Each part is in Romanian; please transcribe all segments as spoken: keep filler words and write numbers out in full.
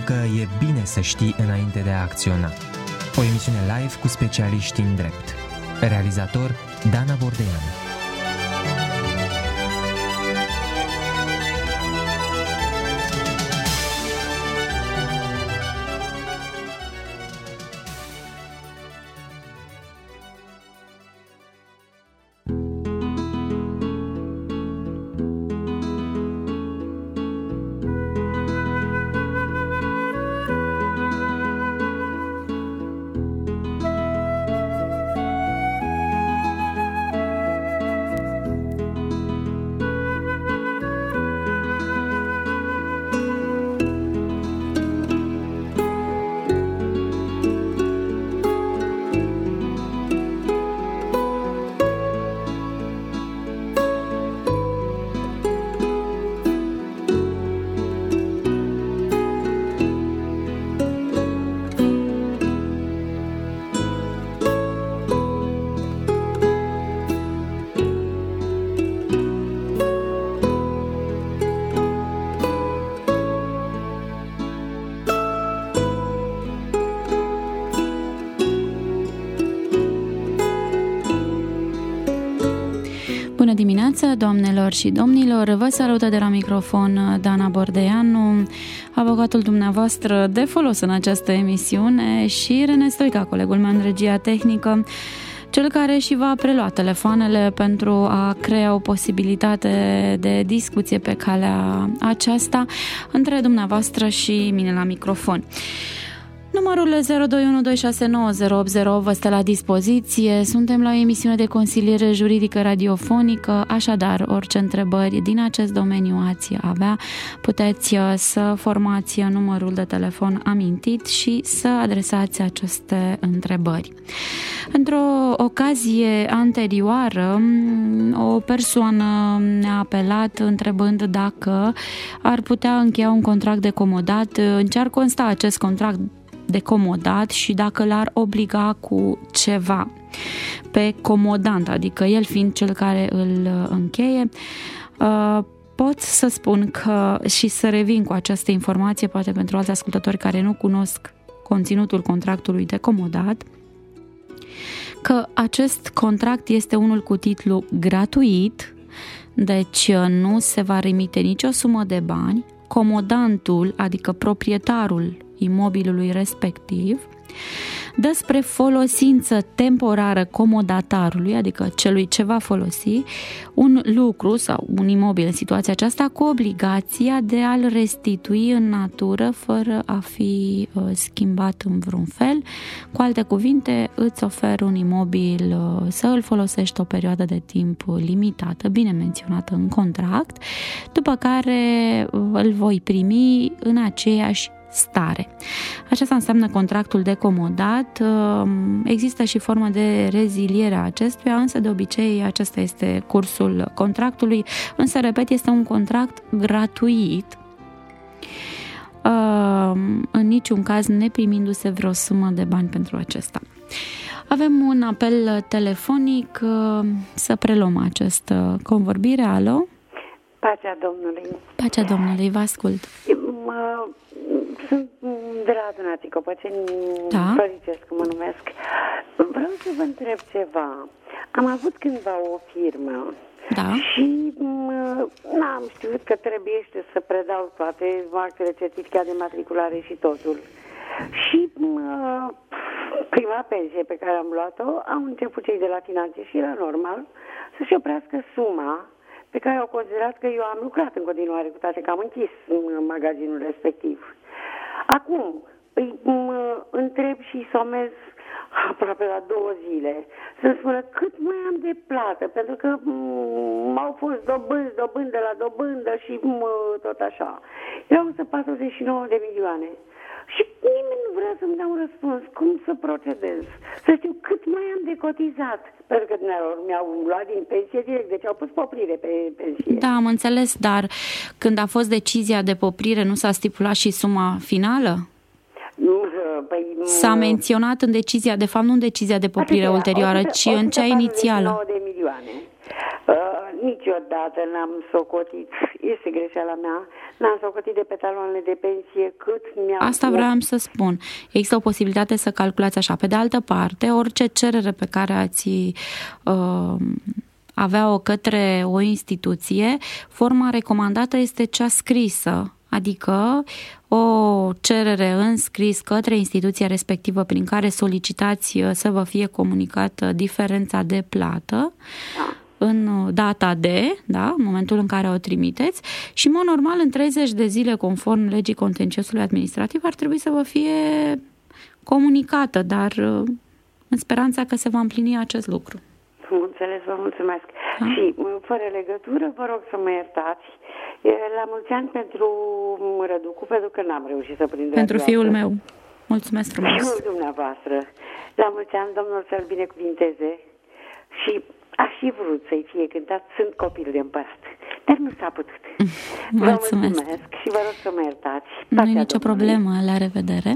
că e bine să știi înainte de a acționa. O emisiune live cu specialiști în drept. Realizator Dana Bordeanu. Bună dimineața, doamnelor și domnilor! Vă salută de la microfon Dana Bordeanu, avocatul dumneavoastră de folos în această emisiune, și Rene Stoica, colegul meu în regia tehnică, cel care și va prelua telefoanele pentru a crea o posibilitate de discuție pe calea aceasta între dumneavoastră și mine la microfon. Numărul zero doi unu doi șase nouă zero opt zero vă stă la dispoziție. Suntem la o emisiune de consiliere juridică radiofonică, așadar orice întrebări din acest domeniu ați avea, puteți să formați numărul de telefon amintit și să adresați aceste întrebări. Într-o ocazie anterioară, o persoană ne-a apelat întrebând dacă ar putea încheia un contract de comodat, în ce ar consta acest contract de comodat și dacă l-ar obliga cu ceva pe comodant, adică el fiind cel care îl încheie. Pot să spun că și să revin cu această informație, poate pentru alți ascultători care nu cunosc conținutul contractului de comodat, că acest contract este unul cu titlu gratuit, deci nu se va remite nicio sumă de bani. Comodantul, adică proprietarul imobilului respectiv, dă spre folosință temporară comodatarului, adică celui ce va folosi, un lucru sau un imobil în situația aceasta cu obligația de a-l restitui în natură fără a fi uh, schimbat în vreun fel. Cu alte cuvinte, îți ofer un imobil uh, să îl folosești o perioadă de timp limitată, bine menționată în contract, după care uh, îl voi primi în aceeași stare. Aceasta înseamnă contractul de comodat. Există și formă de reziliere a acestuia, însă de obicei acesta este cursul contractului, însă, repet, este un contract gratuit, în niciun caz neprimindu-se vreo sumă de bani pentru acesta. Avem un apel telefonic, să preluăm această convorbire. Alo? Pacea Domnului. Pacea Domnului, vă ascult. Mă, sunt de la Adunații Copăceni, da? Floricescu mă numesc. Vreau să vă întreb ceva. Am avut cândva o firmă, da? Și n-am știut că trebuie să predau toate actele, certificat de matriculare și totul. Și mă, prima pensie pe care am luat-o, au început cei de la finanțe și era normal să-și oprească suma pe care au considerat că eu am lucrat în continuare, cu toate că am închis magazinul respectiv. Acum, îi mă întreb și somez aproape la două zile să-mi spună cât mai am de plată, pentru că m-au fost dobânzi, dobândă la dobândă și mă, tot așa. Erau însă patruzeci și nouă de milioane. Și nimeni nu vrea să-mi dea un răspuns. Cum să procedez? Să știu cât mai am de cotizat. Pentru că mi-au luat din pensie direct, deci au pus poprire pe pensie. Da, am înțeles, dar când a fost decizia de poprire, nu s-a stipulat și suma finală? Nu, păi... S-a menționat în decizia, de fapt nu în decizia de poprire ulterioară, ci în cea inițială. de milioane. Uh, niciodată n-am socotit, este greșeala mea, n-am socotit de pe taloanele de pensie cât mi-am... Asta vreau să spun. Există o posibilitate să calculați așa. Pe de altă parte, orice cerere pe care ați uh, avea-o către o instituție, forma recomandată este cea scrisă. Adică o cerere în scris către instituția respectivă prin care solicitați să vă fie comunicată diferența de plată în data de, da, în momentul în care o trimiteți și, în mod normal, în treizeci de zile, conform legii contenciosului administrativ, ar trebui să vă fie comunicată, dar în speranța că se va împlini acest lucru. Înțeles, vă mulțumesc. Da? Și, fără legătură, vă rog să mă iertați. La mulți ani pentru Răducu, pentru că n-am reușit să prind Pentru fiul meu. Mulțumesc frumos. Fiul dumneavoastră. La mulți ani, Domnul să-l binecuvinteze. Și aș fi vrut să-i fie cântat Sunt copil de împărat. Dar nu s-a putut. Mulțumesc. Vă mulțumesc și vă rog să mă iertați. Nu e nicio problemă. La revedere.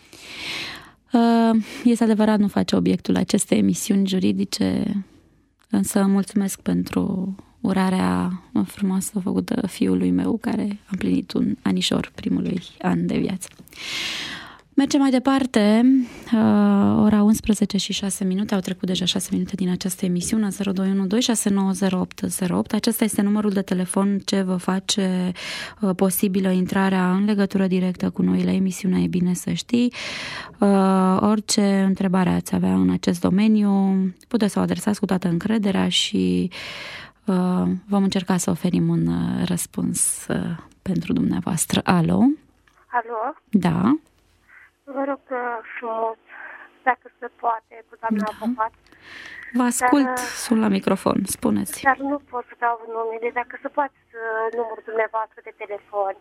Este adevărat, nu face obiectul acestei emisiuni juridice, însă mulțumesc pentru urarea frumoasă făcută fiului meu, care a împlinit un anișor primului an de viață. Mergem mai departe, ora unsprezece și șase minute, au trecut deja șase minute din această emisiune, zero doi unu doi șase nouă zero opt zero opt. Acesta este numărul de telefon ce vă face posibilă intrarea în legătură directă cu noi la emisiunea E Bine Să Știi. Orice întrebare ați avea în acest domeniu, puteți să o adresați cu toată încrederea și vom încerca să oferim un răspuns pentru dumneavoastră. Alo? Alo? Da. Vă rog frumos, dacă se poate, cu doamna da. avocat. Vă ascult, dar, sunt la microfon, spuneți. Dar nu pot să dau numele, dacă se poate numărul dumneavoastră de telefon.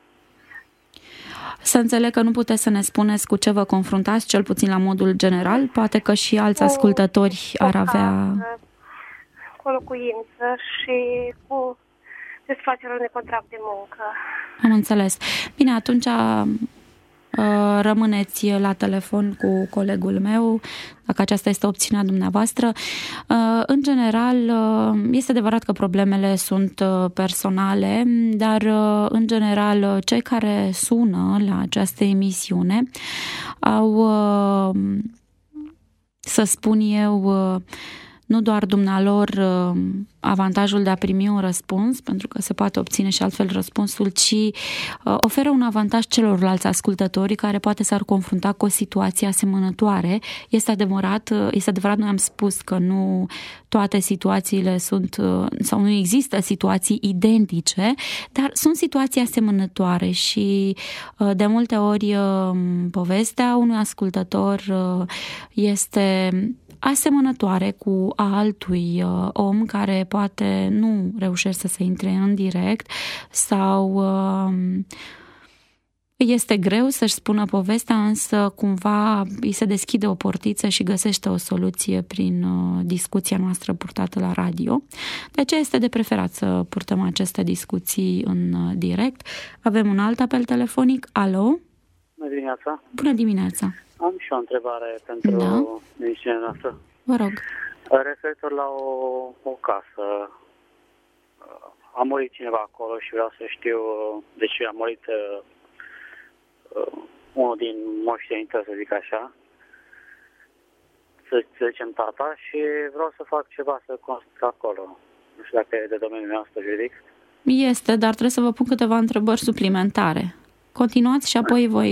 Să înțeleg că nu puteți să ne spuneți cu ce vă confruntați, cel puțin la modul general, poate că și alți cu ascultători ar avea... Cu o locuință și cu desfacerea unui contract de muncă. Am înțeles. Bine, atunci... rămâneți la telefon cu colegul meu, dacă aceasta este opțiunea dumneavoastră. În general, este adevărat că problemele sunt personale, dar în general cei care sună la această emisiune au, să spun eu, nu doar dumnealor avantajul de a primi un răspuns, pentru că se poate obține și altfel răspunsul, ci oferă un avantaj celorlalți ascultători care poate s-ar confrunta cu o situație asemănătoare. Este adevărat, este adevărat, noi am spus că nu toate situațiile sunt, sau nu există situații identice, dar sunt situații asemănătoare și de multe ori povestea unui ascultător este asemănătoare cu a altui uh, om care poate nu reușește să se intre în direct sau uh, este greu să-și spună povestea, însă cumva îi se deschide o portiță și găsește o soluție prin uh, discuția noastră purtată la radio. De aceea este de preferat să purtăm aceste discuții în uh, direct. Avem un alt apel telefonic. Alo? Bună dimineața! Bună dimineața! Am și o întrebare pentru da. emisiunea noastră. Vă rog. Referitor la o, o casă. A murit cineva acolo și vreau să știu de ce a murit uh, unul din moștenitori, să zic așa. Să, să zicem tata, și vreau să fac ceva să construiesc acolo. Nu știu dacă e de domeniul nostru juridic. Este, dar trebuie să vă pun câteva întrebări suplimentare. Continuați și apoi voi...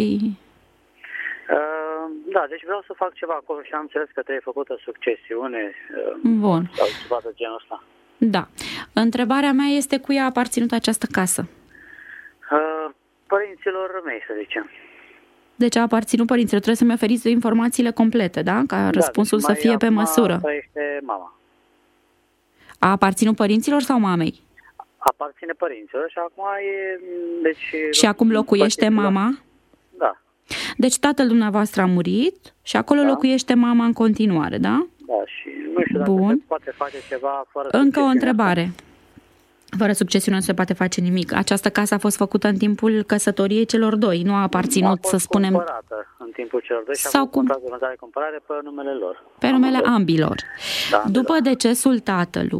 Uh, da, deci vreau să fac ceva acolo și am înțeles că trebuie făcută succesiune. Uh, Bun. Sau ceva de genul ăsta. Da. Întrebarea mea este cui a aparținut această casă? Uh, părinților mei, să zicem. Deci a aparținut părinților. Trebuie să-mi oferiți informațiile complete, da? Ca da, răspunsul deci să fie pe măsură. Trăiește mama. A aparținut părinților sau mamei? Aparține părinților și acum e... Deci, și acum locuiește mama? Da. Deci tatăl dumneavoastră a murit și acolo da. Locuiește mama în continuare, da? Da, și nu știu dacă Bun. se poate face ceva fără Încă o întrebare. Fără succesiune nu se poate face nimic. Această casă a fost făcută în timpul căsătoriei celor doi, nu a aparținut, a să spunem... cumpărată în timpul celor doi și sau a fost cum... de cumpărare pe numele lor. Pe numele ambilor. Da, După da. decesul tatălui,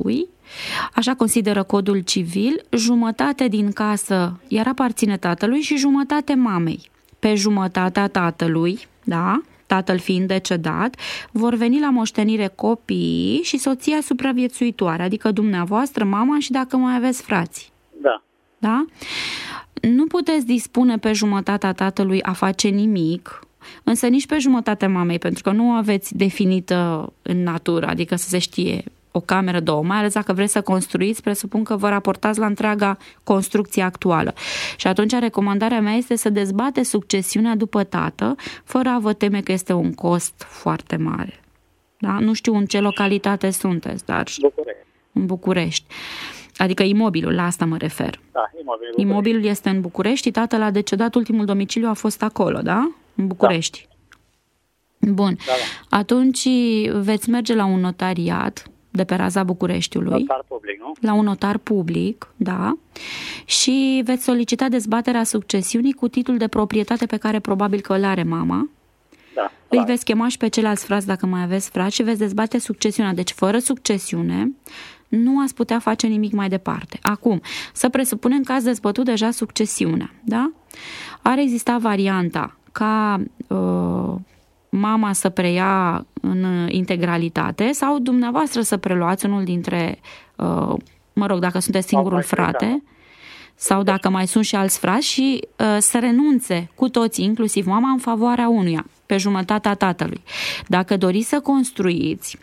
Așa consideră codul civil, jumătate din casă iar aparține tatălui și jumătate mamei. Pe jumătatea tatălui, da, tatăl fiind decedat, vor veni la moștenire copiii și soția supraviețuitoare, adică dumneavoastră, mama și dacă mai aveți frați. Da. Da? Nu puteți dispune pe jumătatea tatălui a face nimic, însă nici pe jumătatea mamei, pentru că nu aveți definită în natură, adică să se știe o cameră, două, mai ales dacă vreți să construiți, presupun că vă raportați la întreaga construcție actuală. Și atunci recomandarea mea este să dezbateți succesiunea după tată, fără a vă teme că este un cost foarte mare. Da? Nu știu în ce localitate sunteți, dar București. În București. Adică imobilul, la asta mă refer. Da, imobilul. Imobilul este în București, tatăl a decedat, ultimul domiciliu a fost acolo, da? În București. Da. Bun. Da, da. Atunci veți merge la un notariat de pe raza Bucureștiului. Notar public, nu? La un notar public, da. Și veți solicita dezbaterea succesiunii cu titlul de proprietate pe care probabil că îl are mama. Da. Îi Da. veți chema și pe ceilalți frați dacă mai aveți frați și veți dezbate succesiunea. Deci fără succesiune nu ați putea face nimic mai departe. Acum, să presupunem că ați dezbătut deja succesiunea, da? Ar exista varianta ca uh, mama să preia în integralitate sau dumneavoastră să preluați unul dintre, uh, mă rog, dacă sunteți singurul frate sau dacă mai sunt și alți frați și uh, să renunțe cu toții, inclusiv mama, în favoarea unuia, pe jumătatea tatălui. Dacă doriți să construiți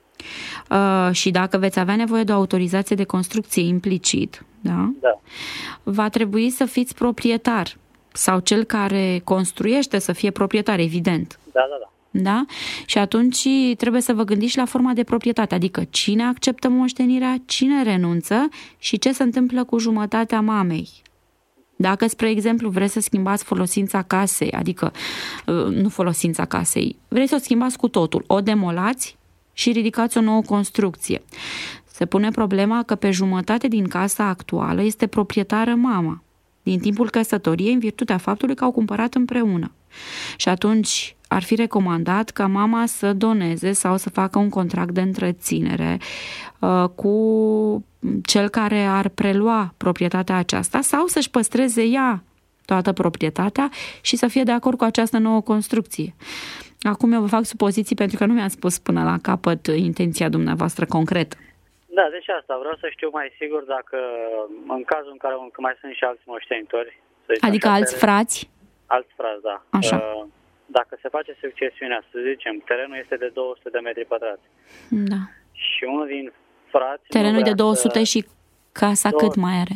uh, și dacă veți avea nevoie de o autorizație de construcție implicit, da? Da. Va trebui să fiți proprietar sau cel care construiește să fie proprietar, evident. Da, da, da. Da? Și atunci trebuie să vă gândiți la forma de proprietate, adică cine acceptă moștenirea, cine renunță și ce se întâmplă cu jumătatea mamei. Dacă, spre exemplu, vreți să schimbați folosința casei, adică nu folosința casei, vreți să o schimbați cu totul, o demolați și ridicați o nouă construcție. Se pune problema că pe jumătate din casa actuală este proprietară mama, din timpul căsătoriei, în virtutea faptului că au cumpărat împreună. Și atunci ar fi recomandat ca mama să doneze sau să facă un contract de întreținere uh, cu cel care ar prelua proprietatea aceasta sau să-și păstreze ea toată proprietatea și să fie de acord cu această nouă construcție. Acum eu vă fac supoziții pentru că nu mi-ați spus până la capăt intenția dumneavoastră concretă. Da, deci asta, vreau să știu mai sigur dacă în cazul în care că mai sunt și alți moștenitori, adică alți teren, frați? Alți frați, da. Așa. Uh, dacă se face succesiunea, să zicem, terenul este de două sute de metri pătrați. Da. Și unul din frați... Terenul e de două sute să... și casa două... cât mai are?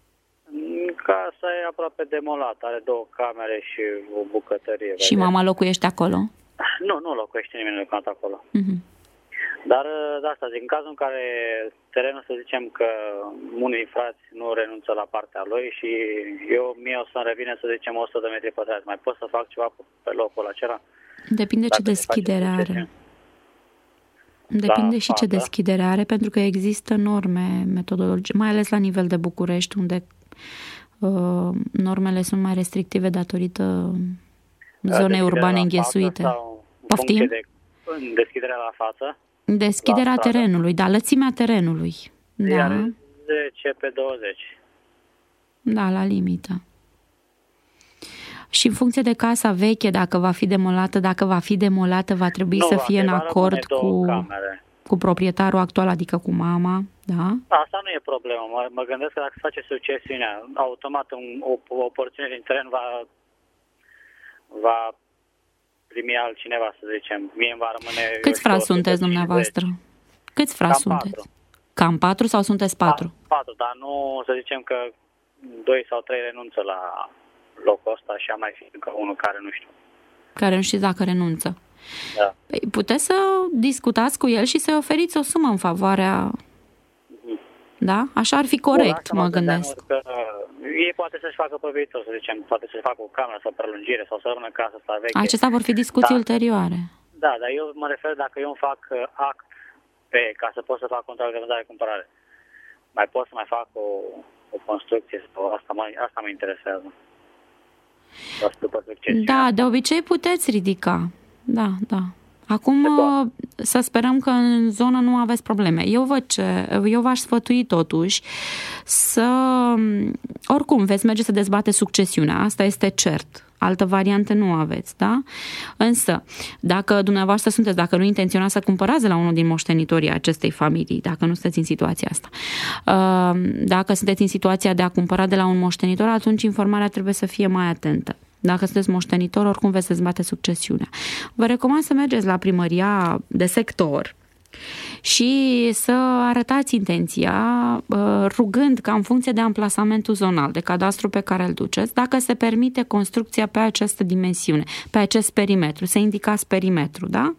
Casa e aproape demolată, are două camere și o bucătărie. Și mama locuiește acolo? Nu, nu locuiește nimeni locuit acolo. Uh-huh. Dar de asta zic, în cazul în care terenul, să zicem că unii din frați nu renunță la partea lui și eu, mie o să-mi revine, să zicem, o sută de metri pătrați, mai pot să fac ceva pe locul acela? Depinde ce deschidere are. Depinde și ce deschidere are, pentru că există norme metodologice, mai ales la nivel de București, unde uh, normele sunt mai restrictive datorită zonei urbane înghesuite. Poftim? De, deschiderea la față? Deschiderea la terenului, da, lățimea terenului. Iar Da. zece pe douăzeci. Da, la limită. Și în funcție de casa veche, dacă va fi demolată, dacă va fi demolată, va trebui nu, să va fie în acord cu, cu proprietarul actual, adică cu mama, da? Asta nu e problemă. Mă, mă gândesc că dacă se face succesiunea, automat un, o, o porțiune din teren va, va primi altcineva, să zicem. Mie îmi va rămâne... Câți frați sunteți dumneavoastră? Câți frați sunteți? Patru. Cam patru sau sunteți patru? Da, patru, dar nu, să zicem că doi sau trei renunță la locul ăsta și a mai fi încă unul care nu știu. Care nu știți dacă renunță. Da. Păi puteți să discutați cu el și să-i oferiți o sumă în favoarea... Mm-hmm. Da? Așa ar fi corect, Bun, mă gândesc. Că ei poate să-și facă pe viitor, să zicem, poate să-și facă o cameră sau prelungire sau să rămână în casa asta veche. Acestea vor fi discuții da. ulterioare. Da, dar eu mă refer dacă eu îmi fac act pe ca să pot să fac contract de vânzare-cumpărare. Mai pot să mai fac o, o construcție sau asta, mai, asta mă interesează. Da, de obicei puteți ridica. Da, da. Acum să sperăm că în zonă nu aveți probleme. Eu văd ce, eu v-aș sfătui totuși să, oricum, veți merge să dezbateți succesiunea, asta este cert. Altă variantă nu aveți, da? Însă, dacă dumneavoastră sunteți, dacă nu intenționați să cumpărați la unul din moștenitorii acestei familii, dacă nu sunteți în situația asta, dacă sunteți în situația de a cumpăra de la un moștenitor, atunci informarea trebuie să fie mai atentă. Dacă sunteți moștenitor, oricum veți dezbate succesiunea. Vă recomand să mergeți la primăria de sector și să arătați intenția rugând ca în funcție de amplasamentul zonal, de cadastru pe care îl duceți, dacă se permite construcția pe această dimensiune, pe acest perimetru. Să indicați perimetru, da?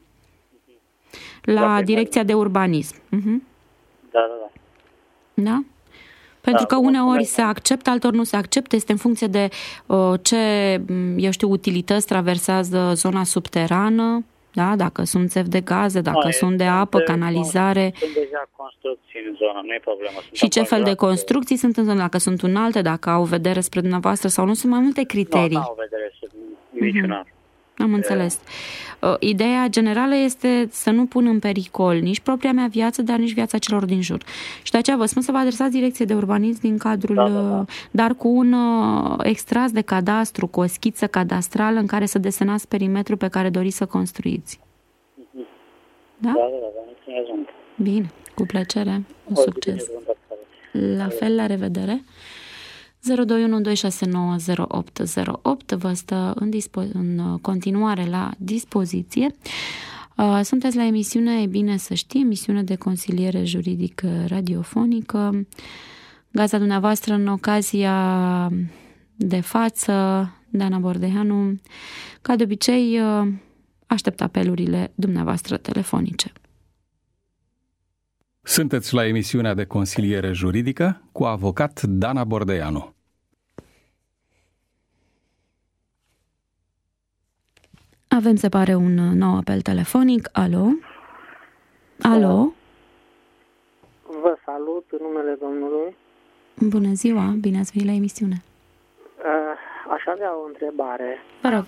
La da, direcția de urbanism. Uh-huh. Da, da, da. Da? Pentru că uneori se acceptă, altor nu se acceptă, este în funcție de uh, ce, eu știu, utilități traversează zona subterană, da? Dacă sunt țevi de gaze, dacă no, sunt de apă, de canalizare. Sunt deja construcții în zonă, nu e problemă. Sunt și ce fel de construcții sunt în zonă, dacă sunt înalte, dacă au vedere spre dumneavoastră sau nu, sunt mai multe criterii. Nu, nu au vedere niciuna. Uh-huh. Am înțeles. Ideea generală este să nu pun în pericol nici propria mea viață, dar nici viața celor din jur. Și de aceea vă spun să vă adresați direcției de urbanism din cadrul, da, da, da. dar cu un extras de cadastru, cu o schiță cadastrală în care să desenați perimetrul pe care doriți să construiți. Da? Da, da, da, da. Bine, cu plăcere, un succes. La fel, la revedere. zero doi unu doi șase nouă zero opt zero opt vă stă în, dispo- în continuare la dispoziție. Sunteți la emisiunea E bine să știi, emisiune de consiliere juridică radiofonică. Gazda dumneavoastră în ocazia de față, Dana Bordeanu, ca de obicei, aștept apelurile dumneavoastră telefonice. Sunteți la emisiunea de consiliere juridică cu avocat Dana Bordeanu. Avem, se pare, un nou apel telefonic. Alo? Alo? Vă salut în numele Domnului. Bună ziua, bine ați venit la emisiune. Aș avea o întrebare. Vă rog.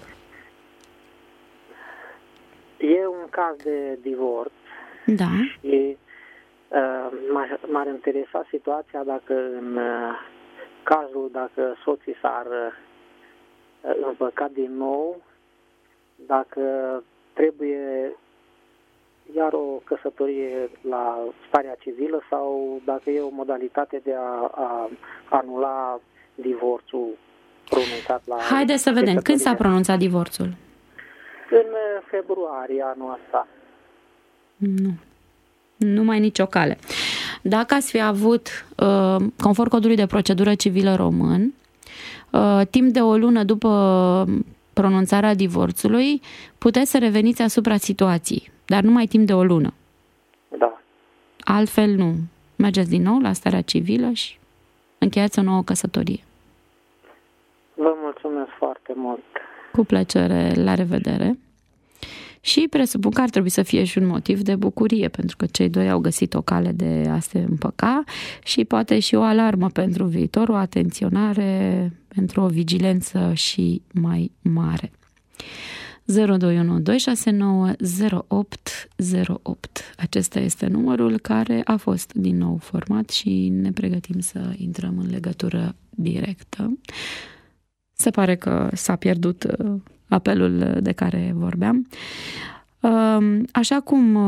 E un caz de divorț. Da. Și m-ar interesa situația dacă în cazul, dacă soții s-ar împăca din nou, dacă trebuie iar o căsătorie la starea civilă sau dacă e o modalitate de a, a anula divorțul pronunțat la... Haideți să vedem, când s-a pronunțat divorțul? În februarie anul ăsta. Nu. Nu mai nicio cale. Dacă ați fi avut, conform codului de procedură civilă român, timp de o lună după pronunțarea divorțului, puteți să reveniți asupra situației, dar numai timp de o lună. Da. Altfel nu. Mergeți din nou la starea civilă și încheiați o nouă căsătorie. Vă mulțumesc foarte mult. Cu plăcere, la revedere. Și presupun că ar trebui să fie și un motiv de bucurie, pentru că cei doi au găsit o cale de a se împăca și poate și o alarmă pentru viitor, o atenționare pentru o vigilență și mai mare. zero doi unu doi șase nouă zero opt zero opt. Acesta este numărul care a fost din nou format și ne pregătim să intrăm în legătură directă. Se pare că s-a pierdut apelul de care vorbeam. Așa cum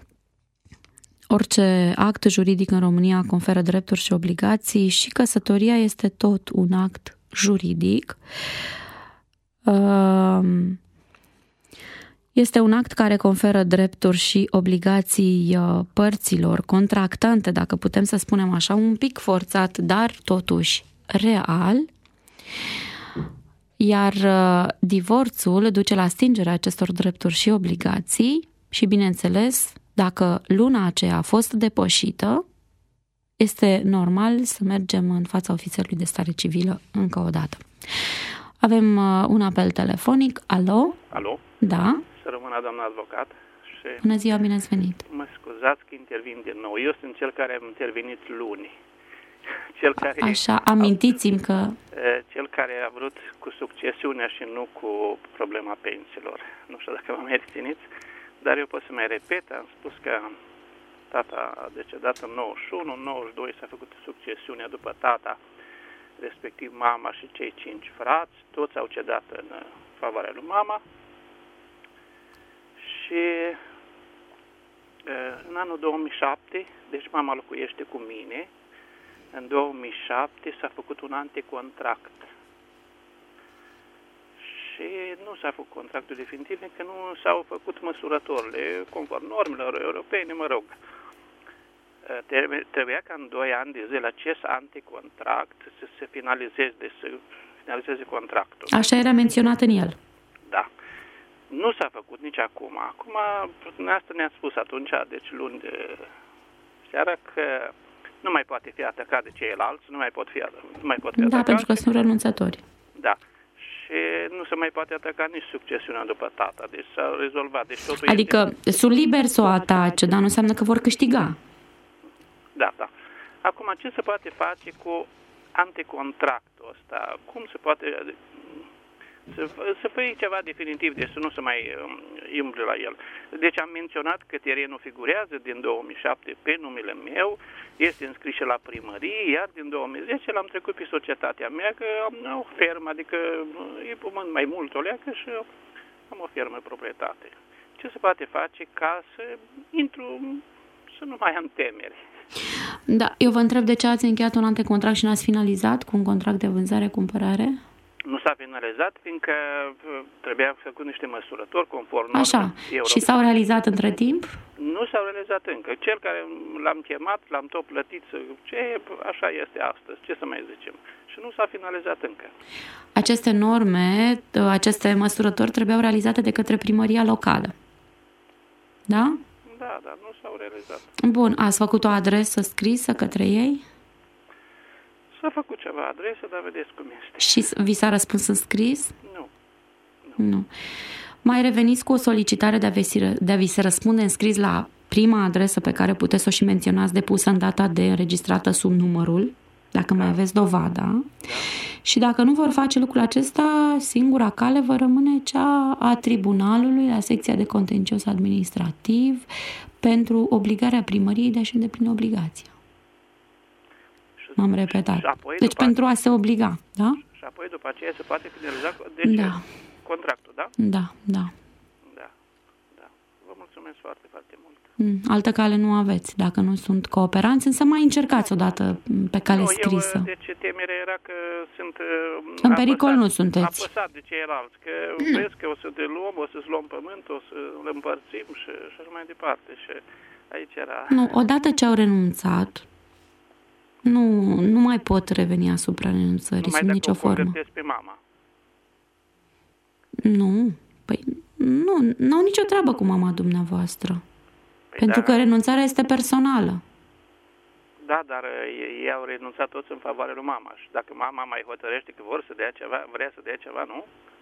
orice act juridic în România conferă drepturi și obligații, și căsătoria este tot un act juridic. Este un act care conferă drepturi și obligații părților contractante, dacă putem să spunem așa, un pic forțat, dar totuși real. Iar divorțul duce la stingerea acestor drepturi și obligații și, bineînțeles, dacă luna aceea a fost depășită, este normal să mergem în fața ofițerului de stare civilă încă o dată. Avem un apel telefonic. Alo? Alo? Da? Să rămână, doamna advocat. Și bună ziua, bine ați venit. Mă scuzați că intervin din nou. Eu sunt cel care am intervenit luni. Cel care Așa, amintiți-mi că... Cel care a vrut cu succesiunea și nu cu problema pensiilor. Nu știu dacă vă mai rețineți, dar eu pot să mai repet, am spus că tata a decedat în nouăzeci și unu, în nouăzeci și doi s-a făcut succesiunea după tata, respectiv mama și cei cinci frați, toți au cedat în favoarea lui mama și în anul două mii șapte, deci mama locuiește cu mine, în două mii șapte s-a făcut un anticontract. Și nu s-a făcut contractul definitiv, că nu s-au făcut măsurătorile conform normelor europene, mă rog. Trebuia ca în doi ani de zile acest anticontract să se finalizeze, de să finalizeze contractul. Așa era menționat în el. Da. Nu s-a făcut nici acum. Acum, dumneavoastră ne-a spus atunci, deci luni de seara, că nu mai poate fi atacat de ceilalți, nu mai pot fi, nu mai pot fi atacat. Da, pentru că sunt renunțători. Da. Și nu se mai poate ataca nici succesiunea după tata. Deci s-a rezolvat. Deci totul adică este... sunt liberi să o atace, dar nu înseamnă că vor câștiga. Da, da. Acum, ce se poate face cu anticontractul ăsta? Cum se poate... Să, să fie ceva definitiv, deci să nu se mai um, umble la el. Deci am menționat că terenul figurează din două mii șapte pe numele meu, este înscris și la primărie, iar din două mii zece l-am trecut pe societatea mea, că am o fermă, adică e pământ mai mult o leacă și am o fermă proprietate. Ce se poate face ca să intru, să nu mai am temeri? Da, eu vă întreb de ce ați încheiat un antecontract și n-ați finalizat cu un contract de vânzare-cumpărare? Nu s-a finalizat, fiindcă trebuia făcut niște măsurători conform Așa, normelor. Și s-au realizat între timp? Nu s-au realizat încă. Cel care l-am chemat, l-am tot plătit, ce, așa este astăzi, ce să mai zicem. Și nu s-a finalizat încă. Aceste norme, aceste măsurători trebuiau realizate de către primăria locală. Da? Da, dar nu s-au realizat. Bun, ați făcut o adresă scrisă către ei? S-a făcut ceva adresă, dar vedeți cum este. Și vi s-a răspuns în scris? Nu. Nu. nu. Mai reveniți cu o solicitare de a, vi, de a vi se răspunde în scris la prima adresă pe care puteți să o și menționați, depusă în data de înregistrată sub numărul, dacă da. mai aveți dovada. Da. Și dacă nu vor face lucrul acesta, singura cale vă rămâne cea a tribunalului la secția de contencios administrativ pentru obligarea primăriei de a-și îndeplini obligația. M-am repetat. Deci pentru a se obliga, da? Și apoi după aceea se poate finaliza deci, da. contractul, da? Da, da. Da, da. Vă mulțumesc foarte, foarte mult. Mm, altă cale nu aveți, dacă nu sunt cooperanți, însă mai încercați odată pe cale nu, scrisă. Eu, deci temerea era că sunt în pericol nu sunteți. Apăsat de ceilalți, că nu. vezi că o să te luăm, o să-ți luăm pământ, o să-l împărțim și, și așa mai departe. Și aici era... Nu, odată ce au renunțat, Nu, nu mai pot reveni asupra renunțării sub nicio formă. Nu mai pe mama. Nu, păi nu, n-au nicio treabă cu mama dumneavoastră. Păi pentru da. că renunțarea este personală. Da, dar ei au renunțat toți în favoarea lui mama. Și dacă mama mai hotărăște că vor să dea ceva, vrea să dea ceva, nu?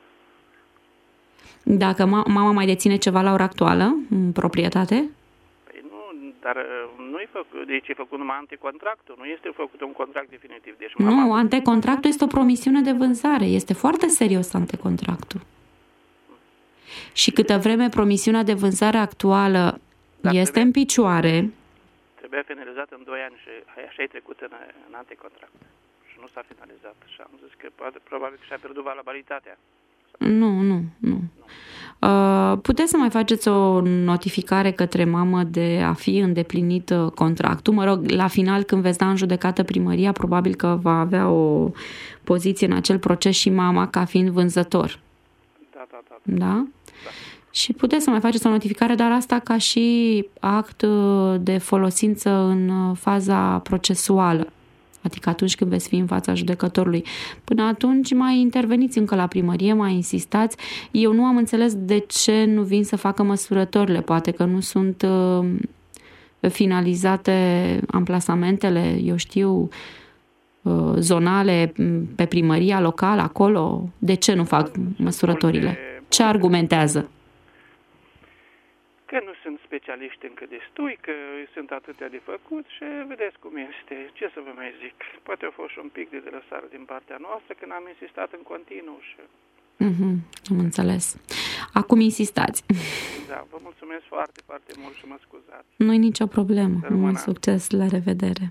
Dacă ma- mama mai deține ceva la ora actuală, în proprietate? Dar nu-i făcut, deci e făcut numai anticontractul, nu este făcut un contract definitiv. Deci nu, anticontractul este o promisiune de vânzare, este foarte serios anticontractul. Și câtă vreme promisiunea de vânzare actuală Dar este trebuie, în picioare... Trebuia finalizat în doi ani și așa e trecut în, în anticontract. Și nu s-a finalizat. Și am zis că poate, probabil că și-a pierdut valabilitatea. Nu, nu, nu. Uh, puteți să mai faceți o notificare către mamă de a fi îndeplinit contractul. Mă rog, la final, când veți da în judecată primăria, probabil că va avea o poziție în acel proces și mama ca fiind vânzător. Da, da, da. Da? Da. Și puteți să mai faceți o notificare, dar asta ca și act de folosință în faza procesuală. Adică atunci când veți fi în fața judecătorului. Până atunci mai interveniți încă la primărie, mai insistați. Eu nu am înțeles de ce nu vin să facă măsurătorile. Poate că nu sunt uh, finalizate amplasamentele, eu știu, uh, zonale pe primăria locală, acolo. De ce nu fac măsurătorile? Ce argumentează? Că nu sunt specialiști încă destui, că sunt atâtea de făcut și vedeți cum este. Ce să vă mai zic? Poate a fost și un pic de lăsare din partea noastră când am insistat în continuu și Mm-hmm, am înțeles. Acum insistați. Da, vă mulțumesc foarte, foarte mult și mă scuzați. Nu-i nicio problemă. Mult succes, la revedere.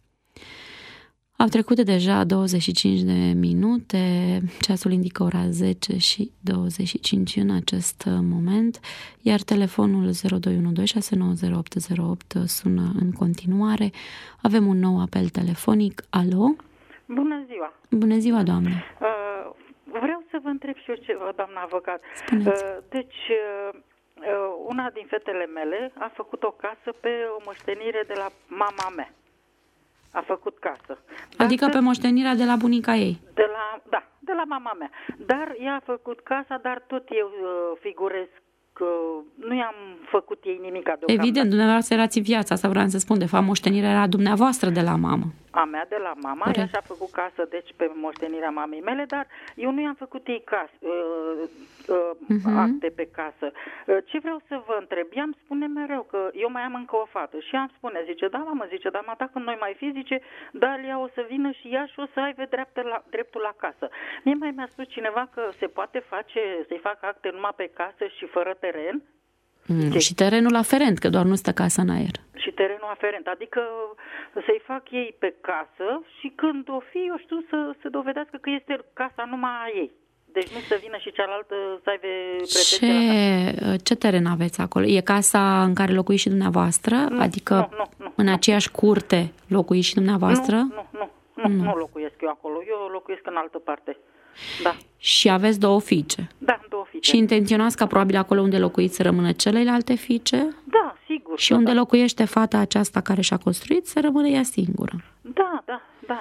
Au trecut deja douăzeci și cinci de minute, ceasul indică ora zece și douăzeci și cinci în acest moment, iar telefonul zero doi unu doi șase nouă zero opt zero opt sună în continuare. Avem un nou apel telefonic. Alo? Bună ziua! Bună ziua, doamnă! Uh, vreau să vă întreb și eu ceva, doamna avocat. Spuneți. Uh, deci, uh, una din fetele mele a făcut o casă pe o moștenire de la mama mea. A făcut casă. Adică Dar pe moștenirea de la bunica ei. De la, da, de la mama mea. Dar ea a făcut casa, dar tot eu uh, figurez că nu i-am făcut ei nimic deocamdată. Evident, dumneavoastră erați în viața, asta vreau să spun. De fapt, moștenirea era dumneavoastră de la mamă. A mea de la mama, Corect. ea și-a făcut casă, deci pe moștenirea mamei mele, dar eu nu i-am făcut ei casă, uh, uh, Mhm. acte pe casă. Uh, ce vreau să vă întreb? I-am spune mereu că eu mai am încă o fată și am spune, zice, da mamă, zice, dar mata când noi mai fi, zice, Dalia o să vină și ea și o să aibă dreptul la, dreptul la casă. Mie mai mi-a spus cineva că se poate face, să-i facă acte numai pe casă și fără teren. Mm, și terenul aferent, că doar nu stă casa în aer. Și terenul aferent, adică să-i fac ei pe casă și când o fi, eu știu, să se dovedească că este casa numai a ei. Deci nu să vină și cealaltă să aibă pretenție la casă. Ce, ce teren aveți acolo? E casa în care locuiți și dumneavoastră? Nu, Adică nu, nu, nu, în nu. aceeași curte locuiți și dumneavoastră? Nu, nu, nu, nu, Nu. nu locuiesc eu acolo. Eu locuiesc în altă parte. Da, Și aveți două fiice? da, două fiice. Și intenționați ca probabil acolo unde locuiți să rămână celelalte fiice? Da, sigur. Și da, unde da. locuiește fata aceasta care și-a construit, să rămână ea singură. Da, da, da.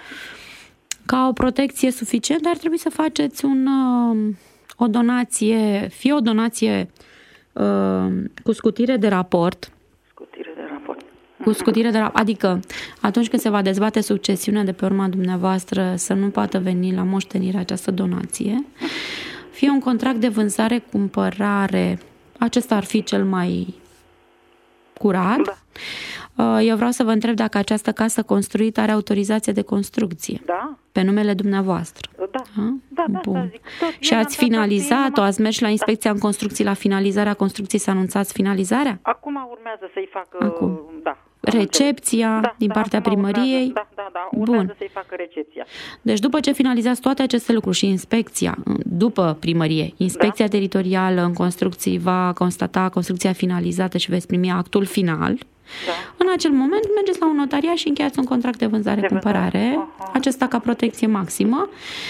Ca o protecție suficientă ar trebui să faceți un, uh, o donație, fie o donație uh, cu scutire de raport, Scutire de raport. cu scutire de raport, adică atunci când se va dezbate succesiunea de pe urma dumneavoastră să nu poată veni la moștenire această donație, fie un contract de vânzare-cumpărare, acesta ar fi cel mai curat. Da. Eu vreau să vă întreb dacă această casă construită are autorizație de construcție Da, pe numele dumneavoastră. da, Da? da, da, Bun. da, zic. Tot, Și eu ați i-am dat finalizat-o, numai- ați mers la inspecția în construcții, la finalizarea construcției să anunțați finalizarea? Acum urmează să-i facă, Acum. da. Recepția Da, din da, partea acum primăriei? Urmează, da, da, da, urmează Bun. să-i facă recepția. Deci după ce finalizați toate aceste lucruri și inspecția, după primărie, inspecția Da. teritorială în construcții va constata construcția finalizată și veți primi actul final, Da. în acel moment mergeți la un notariat și încheiați un contract de vânzare-cumpărare, De vânzare. Aha. acesta ca protecție maximă.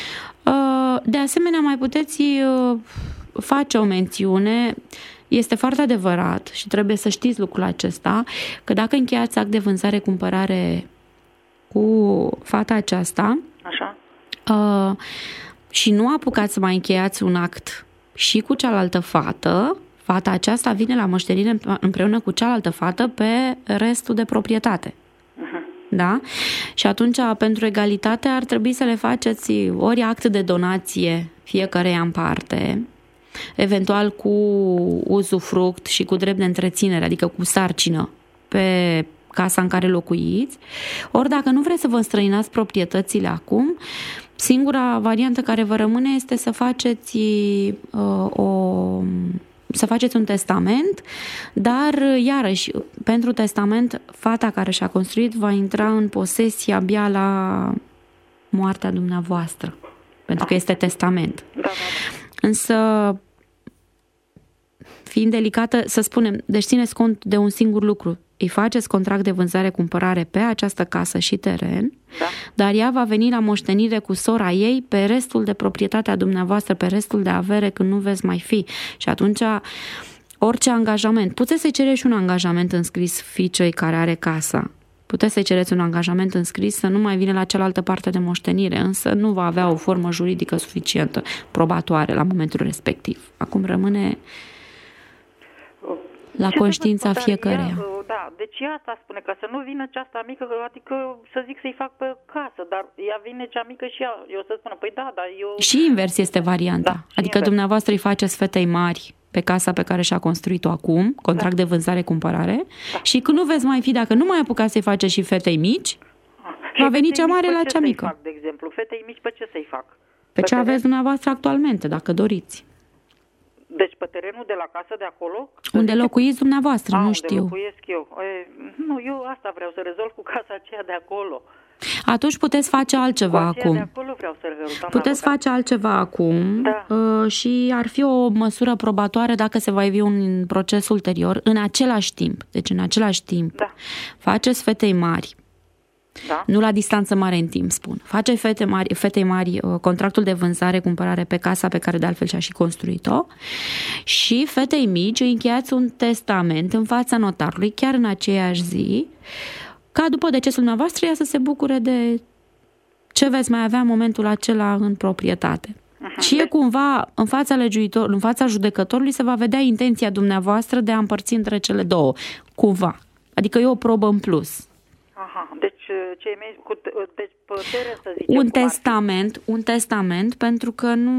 De asemenea, mai puteți face o mențiune, este foarte adevărat și trebuie să știți lucrul acesta, că dacă încheiați act de vânzare-cumpărare cu fata aceasta Așa? uh, și nu apucați să mai încheiați un act și cu cealaltă fată, fata aceasta vine la moștenire împreună cu cealaltă fată pe restul de proprietate. Da? Și atunci, pentru egalitate, ar trebui să le faceți ori act de donație fiecăreia în parte, eventual cu uzufruct și cu drept de întreținere, adică cu sarcină pe casa în care locuiți, ori dacă nu vreți să vă înstrăinați proprietățile acum, singura variantă care vă rămâne este să faceți uh, o... să faceți un testament, dar, iarăși, pentru testament, fata care și-a construit va intra în posesie abia la moartea dumneavoastră, pentru că este testament. Da, da, da. Însă, fiind delicată, să spunem, deci țineți cont de un singur lucru. Îi faceți contract de vânzare-cumpărare pe această casă și teren, Da. dar ea va veni la moștenire cu sora ei pe restul de proprietatea dumneavoastră, pe restul de avere când nu veți mai fi. Și atunci, orice angajament, puteți să-i cereți și un angajament înscris fiicei care are casa. Puteți să-i cereți un angajament înscris să nu mai vină la cealaltă parte de moștenire, însă nu va avea o formă juridică suficientă, probatoare la momentul respectiv. Acum rămâne la Ce conștiința să vă spun, dar fiecăreia. ea, da, deci ea asta spune, ca să nu vină ceasta mică, adică să zic să-i fac pe casă, dar ea vine cea mică și ea, eu să spună, păi da, dar eu... Și invers este varianta. Da, și adică invers. dumneavoastră îi faceți fetei mari pe casa pe care și-a construit-o acum, contract Da. de vânzare-cumpărare, și când nu veți mai fi, dacă nu mai apucați să-i faceți și fetei mici, Și va veni fetei cea mici mare pe la ce cea să-i mică. Fac, de exemplu, fetei mici pe ce să-i fac? Pe ce teren? aveți dumneavoastră actualmente, dacă doriți. Deci pe terenul de la casă de acolo? Unde locuiți dumneavoastră, A, nu unde știu. locuiesc eu. E, nu, eu asta vreau să rezolv cu casa aceea de acolo. Atunci puteți face altceva cu aceea acum. de acolo vreau să rezolv. Puteți face altceva acum Da. uh, și ar fi o măsură probatoare dacă se va ivi un proces ulterior în același timp. Deci în același timp Da. faceți fetei mari. Da. Nu la distanță mare în timp, spun. Face fete mari, fetei mari uh, contractul de vânzare-cumpărare pe casa pe care de altfel și-a și construit-o și fetei mici îi încheiați un testament în fața notarului chiar în aceeași zi, ca după decesul dumneavoastră ea să se bucure de ce veți mai avea în momentul acela în proprietate. Uh-huh. Și e cumva în fața legiuitor, în fața judecătorului se va vedea intenția dumneavoastră de a împărți între cele două, cumva. Adică e o probă în plus. Aha, deci cei mei cu deci putere să zicem Un testament, un testament, pentru că nu,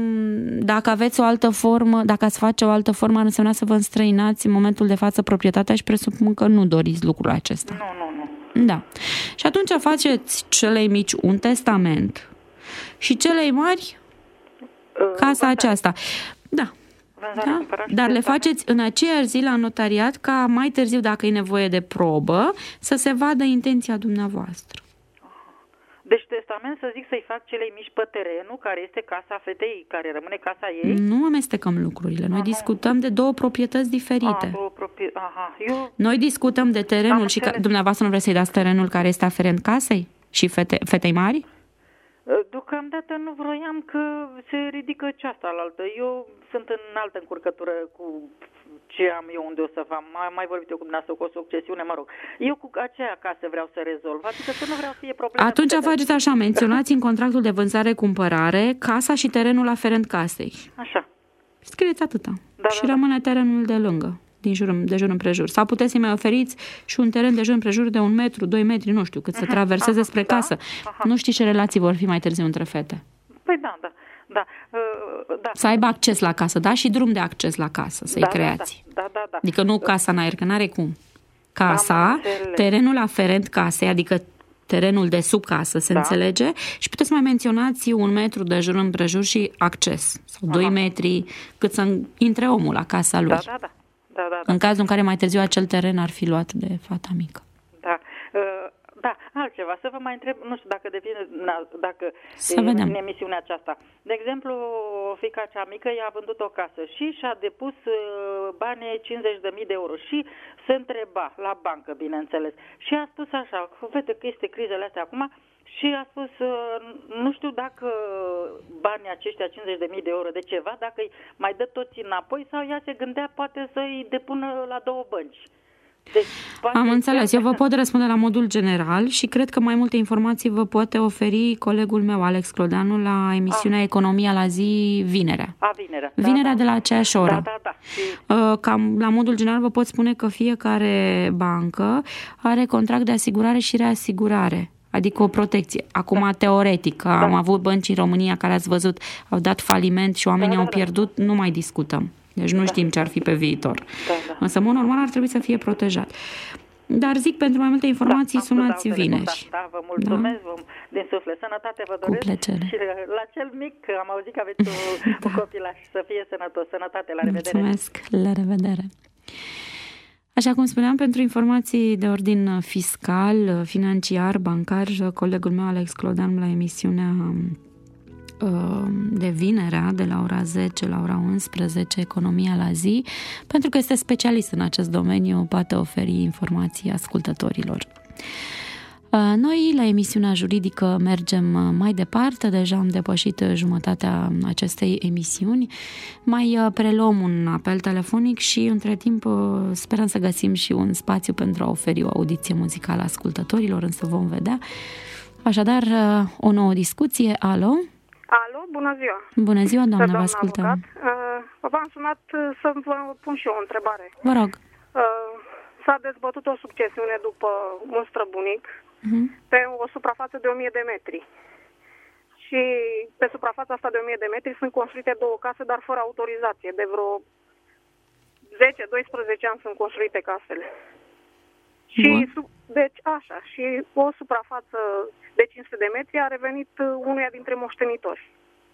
dacă aveți o altă formă, dacă ați face o altă formă, ar însemna să vă înstrăinați în momentul de față proprietatea și presupun că nu doriți lucrul acesta. Nu, nu, nu. Da. Și atunci faceți celei mici un testament și celei mari casa aceasta. Da. Da? Dar le faceți în aceeași zi la notariat ca mai târziu, dacă e nevoie de probă, să se vadă intenția dumneavoastră. Deci testament, să zic, să-i fac celei mici pe terenul, care este casa fetei, care rămâne casa ei? Nu amestecăm lucrurile. Noi Aha. discutăm de două proprietăți diferite. A, două proprie... Aha. Eu... Noi discutăm de terenul și ca... dumneavoastră nu vreți să-i dați terenul care este aferent casei și fete... fetei mari? Deocamdată nu vroiam că se ridică ceasta la altă. Eu sunt în altă încurcătură cu ce am eu unde o să fac. Mai, mai vorbit eu cu dumneavoastră cu o succesiune, mă rog. Eu cu aceea casă vreau să rezolv. Adică să nu vreau să fie probleme. Atunci faceți așa, menționați în contractul de vânzare-cumpărare casa și terenul aferent casei. Așa. Scrieți atâta. Da, și da, rămâne da. terenul de lângă, din jur, de jur împrejur. Sau puteți să-i mai oferiți și un teren de jur împrejur de un metru, doi metri, nu știu, cât să traverseze aha, spre da, casă. aha. Nu știi ce relații vor fi mai târziu între fete. Păi da, da. Da, uh, da. Să aibă acces la casă, da? Și drum de acces la casă, să-i da, creați. Da, da, da, da. Adică nu casa în aer, că n-are cum. Casa, terenul aferent casei, adică terenul de sub casă, se da. înțelege? Și puteți mai menționați un metru de jur împrejur și acces. Sau aha. doi metri, cât să intre omul la casa lui. Da, da, da. Da, da, da. În cazul în care mai târziu acel teren ar fi luat de fata mică. Da. Uh, da, altceva. Să vă mai întreb, nu știu dacă devine, dacă să vedem. În emisiunea aceasta. De exemplu, fiica cea mică i-a vândut o casă și și-a depus banii cincizeci de mii de euro și se întreba la bancă, bineînțeles. Și a spus așa, vede că este crizele astea acum, și a spus, nu știu dacă banii aceștia, cincizeci de mii de euro de ceva, dacă îi mai dă toți înapoi sau ea se gândea poate să-i depună la două bănci. Deci, am înțeles. Eu vă pot răspunde la modul general și cred că mai multe informații vă poate oferi colegul meu, Alex Clodeanu, la emisiunea a. Economia la zi, vinerea. A, vinerea. Vinerea da, de la aceeași oră. Da, da, da. Și... Cam la modul general vă pot spune că fiecare bancă are contract de asigurare și reasigurare. Adică o protecție. Acum, da. teoretic, da. am avut bănci în România care, ați văzut, au dat faliment și oamenii da, da, au pierdut, da. nu mai discutăm. Deci nu da. știm ce ar fi pe viitor. Da, da. Însă, în mod normal, ar trebui să fie protejat. Dar zic, pentru mai multe informații, da, sunați vineri. Da, vă mulțumesc, da? din suflet. Sănătate vă doresc. Cu plăcere. Și la cel mic, am auzit că aveți un da. copilaș, să fie sănătos. Sănătate, la revedere. Mulțumesc, la revedere. Așa cum spuneam, pentru informații de ordin fiscal, financiar, bancar, colegul meu Alex Clodeanu la emisiunea de vinerea de la ora zece la ora unsprezece, Economia la zi, pentru că este specialist în acest domeniu, poate oferi informații ascultătorilor. Noi, la emisiunea juridică, mergem mai departe, deja am depășit jumătatea acestei emisiuni, mai preluăm un apel telefonic și, între timp, sperăm să găsim și un spațiu pentru a oferi o audiție muzicală ascultătorilor, însă vom vedea. Așadar, o nouă discuție. Alo? Alo, bună ziua! Bună ziua, doamnă, vă ascultăm. Uh, v-am sunat să vă pun și eu o întrebare. Vă rog. Uh, s-a dezbătut o succesiune după un străbunic uh-huh. pe o suprafață de o mie de metri. Și pe suprafața asta de o mie de metri sunt construite două case, dar fără autorizație. De vreo zece doisprezece ani sunt construite casele. Și, sub, deci, așa, și o suprafață de cinci sute de metri a revenit unuia dintre moștenitori.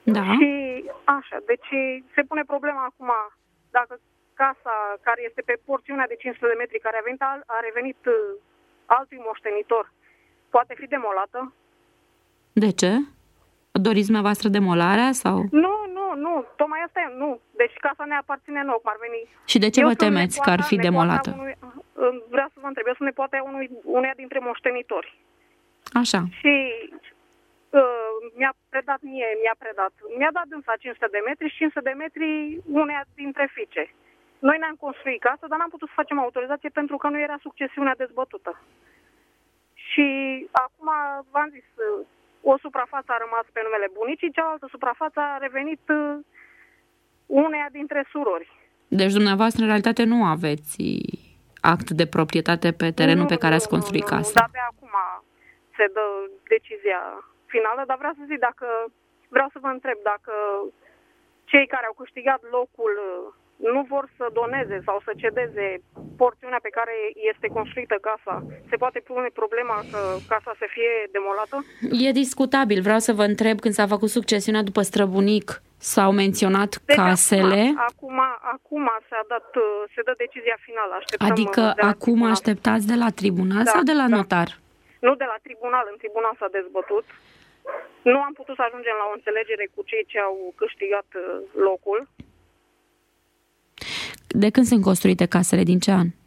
Da. Și așa, deci se pune problema acum dacă casa care este pe porțiunea de cinci sute de metri, care a, venit, a revenit altui moștenitor, poate fi demolată? De ce? Doriți dumneavoastră demolarea sau? Nu, nu, nu, tocmai asta e, nu. Deci casa ne aparține nouă, cum ar veni. Și de ce eu vă temeți că ar fi demolată? Unui, vreau să vă întreb, eu sunt nepoata unui, uneia dintre moștenitori. Așa. Și uh, mi-a predat mie, mi-a predat, mi-a dat dânsa cinci sute de metri și cinci sute de metri uneia dintre fiice. Noi ne-am construit casa, dar n-am putut să facem autorizație pentru că nu era succesiunea dezbătută. Și acum, v-am zis, o suprafață a rămas pe numele bunicii, cealaltă suprafață a revenit uneia dintre surori. Deci dumneavoastră, în realitate, nu aveți act de proprietate pe terenul nu, pe care ați construit nu, casa. Nu, dar pe acum se dă decizia finală, dar vreau să zic, dacă vreau să vă întreb dacă cei care au câștigat locul nu vor să doneze sau să cedeze porțiunea pe care este construită casa, se poate pune problema că casa să fie demolată? E discutabil. Vreau să vă întreb, când s-a făcut succesiunea după străbunic, s-au menționat deci casele? Acum, acum, acum s-a dat, se dă decizia finală. Așteptăm adică acum tribunal. Așteptați de la tribunal da, sau de la da. notar? Nu de la tribunal, în tribunal s-a dezbătut. Nu am putut să ajungem la o înțelegere cu cei ce au câștigat locul. De când sunt construite casele? Din ce an?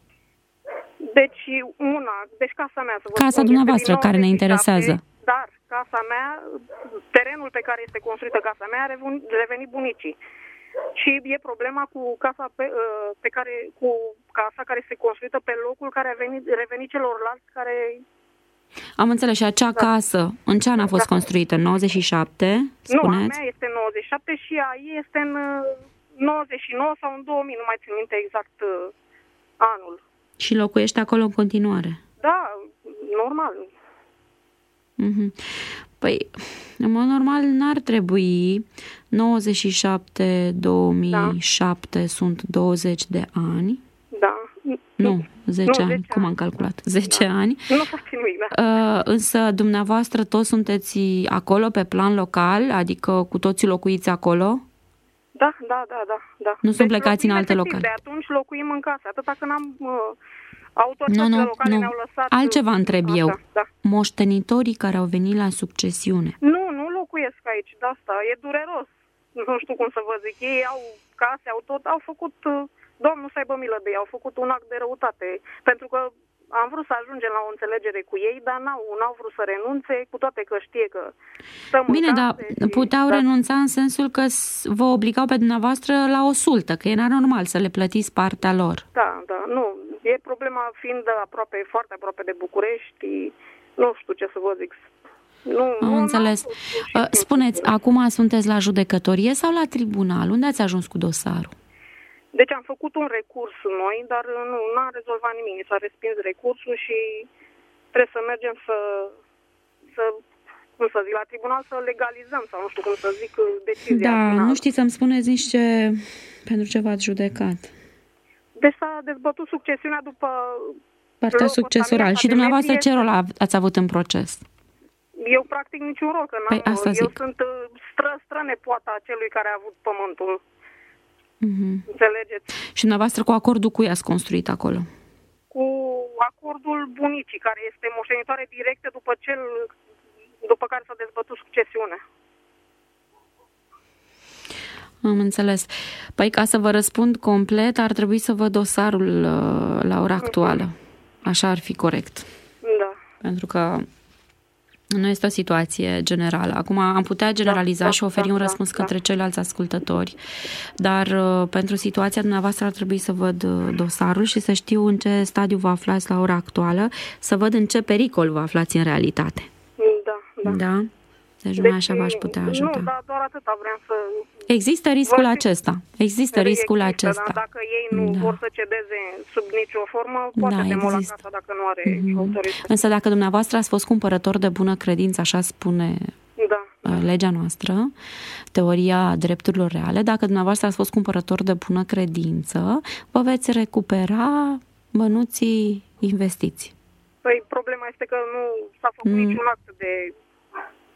Deci una, deci casa mea, să vă Casa spun, dumneavoastră, care ne interesează. Dar casa mea, terenul pe care este construită casa mea a revenit bunicii. Și e problema cu casa pe, pe care, cu casa care este construită pe locul care a venit, revenit celorlalți care... Am înțeles. Și acea da. casă, în ce an a fost da. construită? În nouăzeci și șapte? Spuneți? Nu, a mea este în nouăzeci și șapte și a ei este în nouăzeci și nouă sau în două mii, nu mai țin minte exact uh, anul. Și locuiește acolo în continuare? Da, normal. Mm-hmm. Păi, în mod normal n-ar trebui. nouăzeci și șapte două mii șapte da. Sunt douăzeci de ani. Da. Nu, zece nu, ani. zece Cum am calculat? zece da. ani. Nu fac nimic, da. Uh, însă dumneavoastră toți sunteți acolo pe plan local, adică cu toții locuiți acolo? Da, da, da, da. da. Nu sunt deci plecați în alte locale? De atunci locuim în casă, atâta când am... Uh, autoritățile nu, nu, locale nu. ne-au lăsat... Altceva întreb așa, eu. Da. Moștenitorii care au venit la succesiune. Nu, nu locuiesc aici, de asta. E dureros. Nu știu cum să vă zic. Ei au case, au tot, au făcut... Domnul să aibă milă de ei, au făcut un act de răutate. Pentru că am vrut să ajungem la o înțelegere cu ei, dar n-au, n-au vrut să renunțe, cu toate că știe că stăm Bine, dar și, puteau da. renunța în sensul că vă obligau pe dumneavoastră la o sultă, că era normal să le plătiți partea lor. Da, da, nu. E problema fiind aproape, foarte aproape de București, nu știu ce să vă zic. Nu, Am nu, înțeles. Nu, Spuneți, acum sunteți la judecătorie sau la tribunal? Unde ați ajuns cu dosarul? Deci am făcut un recurs noi, dar nu n-a rezolvat nimic. S-a respins recursul și trebuie să mergem să, să, cum să zic, la tribunal să legalizăm sau nu știu cum să zic decizia Da, finală. Nu știți să-mi spuneți nici ce, pentru ce v-ați judecat. Deci s-a dezbătut succesiunea după... Partea succesorală. Și dumneavoastră ce rol ați avut în proces? Eu practic niciun rol, că n-am, păi asta eu zic. sunt stră, strănepoata celui care a avut pământul. Mm-hmm. Înțelegeți? Și dumneavoastră cu acordul cui ați construit acolo? Cu acordul bunicii, care este moștenitoare directă după cel după care s-a dezbătut succesiunea. Am înțeles. Păi ca să vă răspund complet, ar trebui să văd dosarul la ora actuală. Așa ar fi corect. Da. Pentru că nu este o situație generală. Acum am putea generaliza da, și oferi da, un răspuns da, către da. ceilalți ascultători, dar uh, pentru situația dumneavoastră ar trebui să văd uh, dosarul și să știu în ce stadiu vă aflați la ora actuală, să văd în ce pericol vă aflați în realitate. Da, da. Da? Deci, deci numai așa v-aș putea ajuta. Nu, dar doar atâta vreau să... Există riscul acesta. Există riscul există, acesta. Dar dacă ei nu da. vor să cedeze sub nicio formă, poate da, demola casa dacă nu are mm-hmm. autoritate. Însă dacă dumneavoastră ați fost cumpărător de bună credință, așa spune da. legea noastră, teoria drepturilor reale, dacă dumneavoastră ați fost cumpărător de bună credință, vă veți recupera bănuții investiți. Păi problema este că nu s-a făcut mm. niciun act de...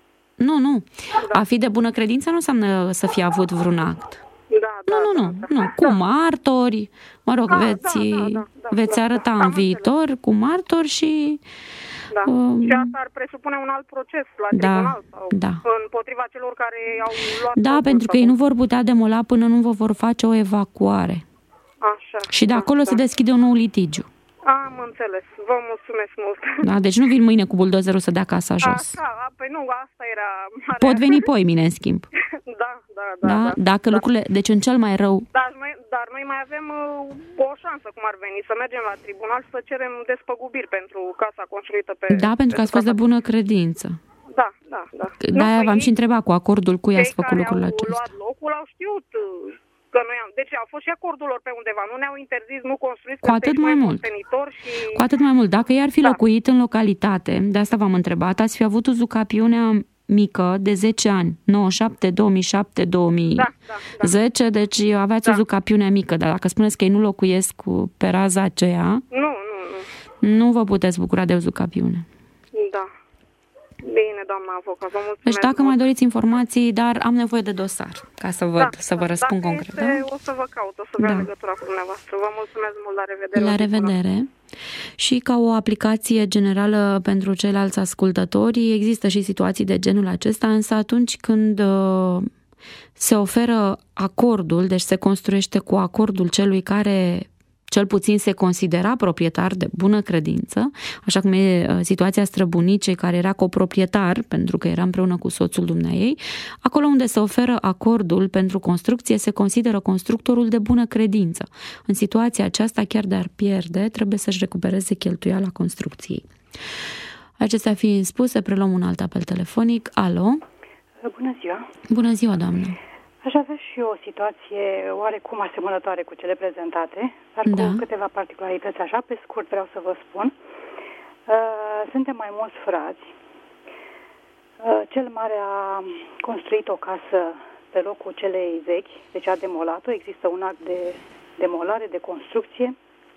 Nu, nu. Da. A fi de bună credință nu înseamnă să fie avut vreun act. Da, da, nu, nu, nu, da, nu. Da. Cu martori, mă rog, da, veți, da, da, da, da, veți da, arăta da, în viitor înțeles. cu martori și... Da. Um, și asta ar presupune un alt proces la da, tribunal sau da. împotriva celor care au luat... Da, pentru că ei nu vor putea demola până nu vă vor face o evacuare. Așa. Și de da, acolo da. se deschide un nou litigiu. Am înțeles. Vă mulțumesc mult. Da, deci nu vin mâine cu buldozerul să dea casa jos. Așa, păi nu, asta era... Marea... Pot veni poimine, în schimb. Da, da, da. Da? da Dacă da. lucrurile... Deci în cel mai rău... Dar noi, dar noi mai avem uh, o șansă, cum ar veni, să mergem la tribunal și să cerem despăgubiri pentru casa construită pe... Da, pentru că ați fost de bună credință. Da, da, da. De-aia nu, v-am ei, și întrebat cu acordul cui ați făcut lucrurile acestea. Cei acestea. care au luat locul au știut că noi am... Deci a fost și acordul lor pe undeva. Nu ne-au interzis, nu construiți, cu atât mai mult. Și... Cu atât mai mult. Dacă i-ar fi da. locuit în localitate, de asta v-am întrebat, ați fi avut uzucapiunea mică de zece ani, nouăzeci și șapte, două mii șapte, două mii zece, da, da, da. deci aveați da. uzucapiunea mică, dar dacă spuneți că ei nu locuiesc cu, pe raza aceea, nu, nu, nu. nu vă puteți bucura de uzucapiune. Da. Bine, doamna avocat, vă mulțumesc. Deci dacă mult. mai doriți informații, dar am nevoie de dosar, ca să văd, da, să vă răspund dacă concret. Este, Da? o să vă caut, o să vă da. iau legătura cu dumneavoastră. Vă mulțumesc mult, la revedere. La revedere. Și ca o aplicație generală pentru ceilalți ascultători, există și situații de genul acesta, însă atunci când se oferă acordul, deci se construiește cu acordul celui care cel puțin se considera proprietar de bună credință, așa cum e situația străbunicei care era coproprietar, pentru că era împreună cu soțul dumneaei, acolo unde se oferă acordul pentru construcție se consideră constructorul de bună credință. În situația aceasta, chiar de ar pierde, trebuie să-și recupereze cheltuiala construcției. Acestea fiind spuse, preluăm un alt apel telefonic. Alo? Bună ziua! Bună ziua, doamnă! Aș avea și eu o situație oarecum asemănătoare cu cele prezentate, dar da. cu câteva particularități. Așa, pe scurt, vreau să vă spun. Suntem mai mulți frați. Cel mare a construit o casă pe locul celei vechi, deci a demolat-o. Există un act de demolare, de construcție.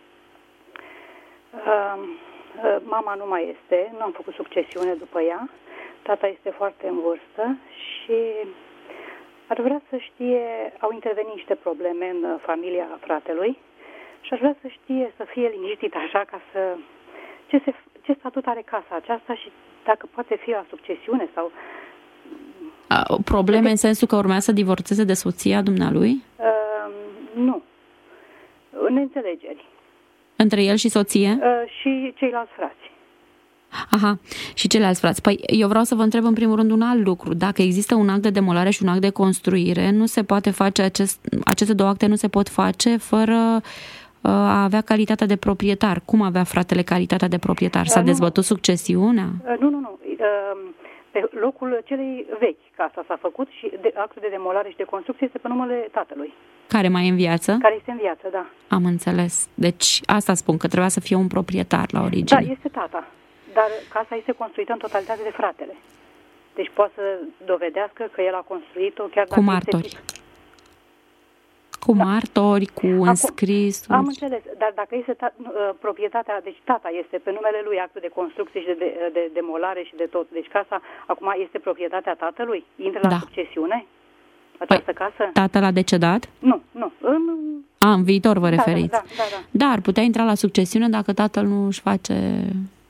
Mama nu mai este, nu am făcut succesiune după ea. Tata este foarte în vârstă și... ar vrea să știe, au intervenit niște probleme în familia fratelui și ar vrea să știe, să fie liniștit așa, ca să... Ce, se, ce statut are casa aceasta și dacă poate fi la succesiune sau... A, probleme în sensul că urmează să divorțeze de soția dumnealui? Uh, nu. Neînțelegeri. Între el și soție? Uh, și ceilalți frați. Aha, și ceilalți frați. Păi eu vreau să vă întreb în primul rând un alt lucru. Dacă există un act de demolare și un act de construire, nu se poate face acest, aceste două acte nu se pot face fără uh, a avea calitatea de proprietar. Cum avea fratele calitatea de proprietar? S-a uh, dezbătut succesiunea? Uh, nu, nu, nu. Uh, pe locul celei vechi casa s-a făcut și de, actul de demolare și de construcție este pe numele tatălui. Care mai e în viață? Care este în viață, da. Am înțeles. Deci asta spun, că trebuia să fie un proprietar la origine. Da, este tata. Dar casa este construită în totalitate de fratele. Deci poate să dovedească că el a construit-o chiar dacă cu martori. Este... Cu da. martori, cu înscris. Am înțeles, dar dacă este ta, proprietatea, deci tata este pe numele lui, actul de construcție și de, de, de demolare și de tot. Deci casa acum este proprietatea tatălui? Intră la da. succesiune? Această păi, casă? Tatăl a decedat? Nu, nu. În... A, în viitor vă referiți. Da, da, da, da. Da, ar putea intra la succesiune dacă tatăl nu își face...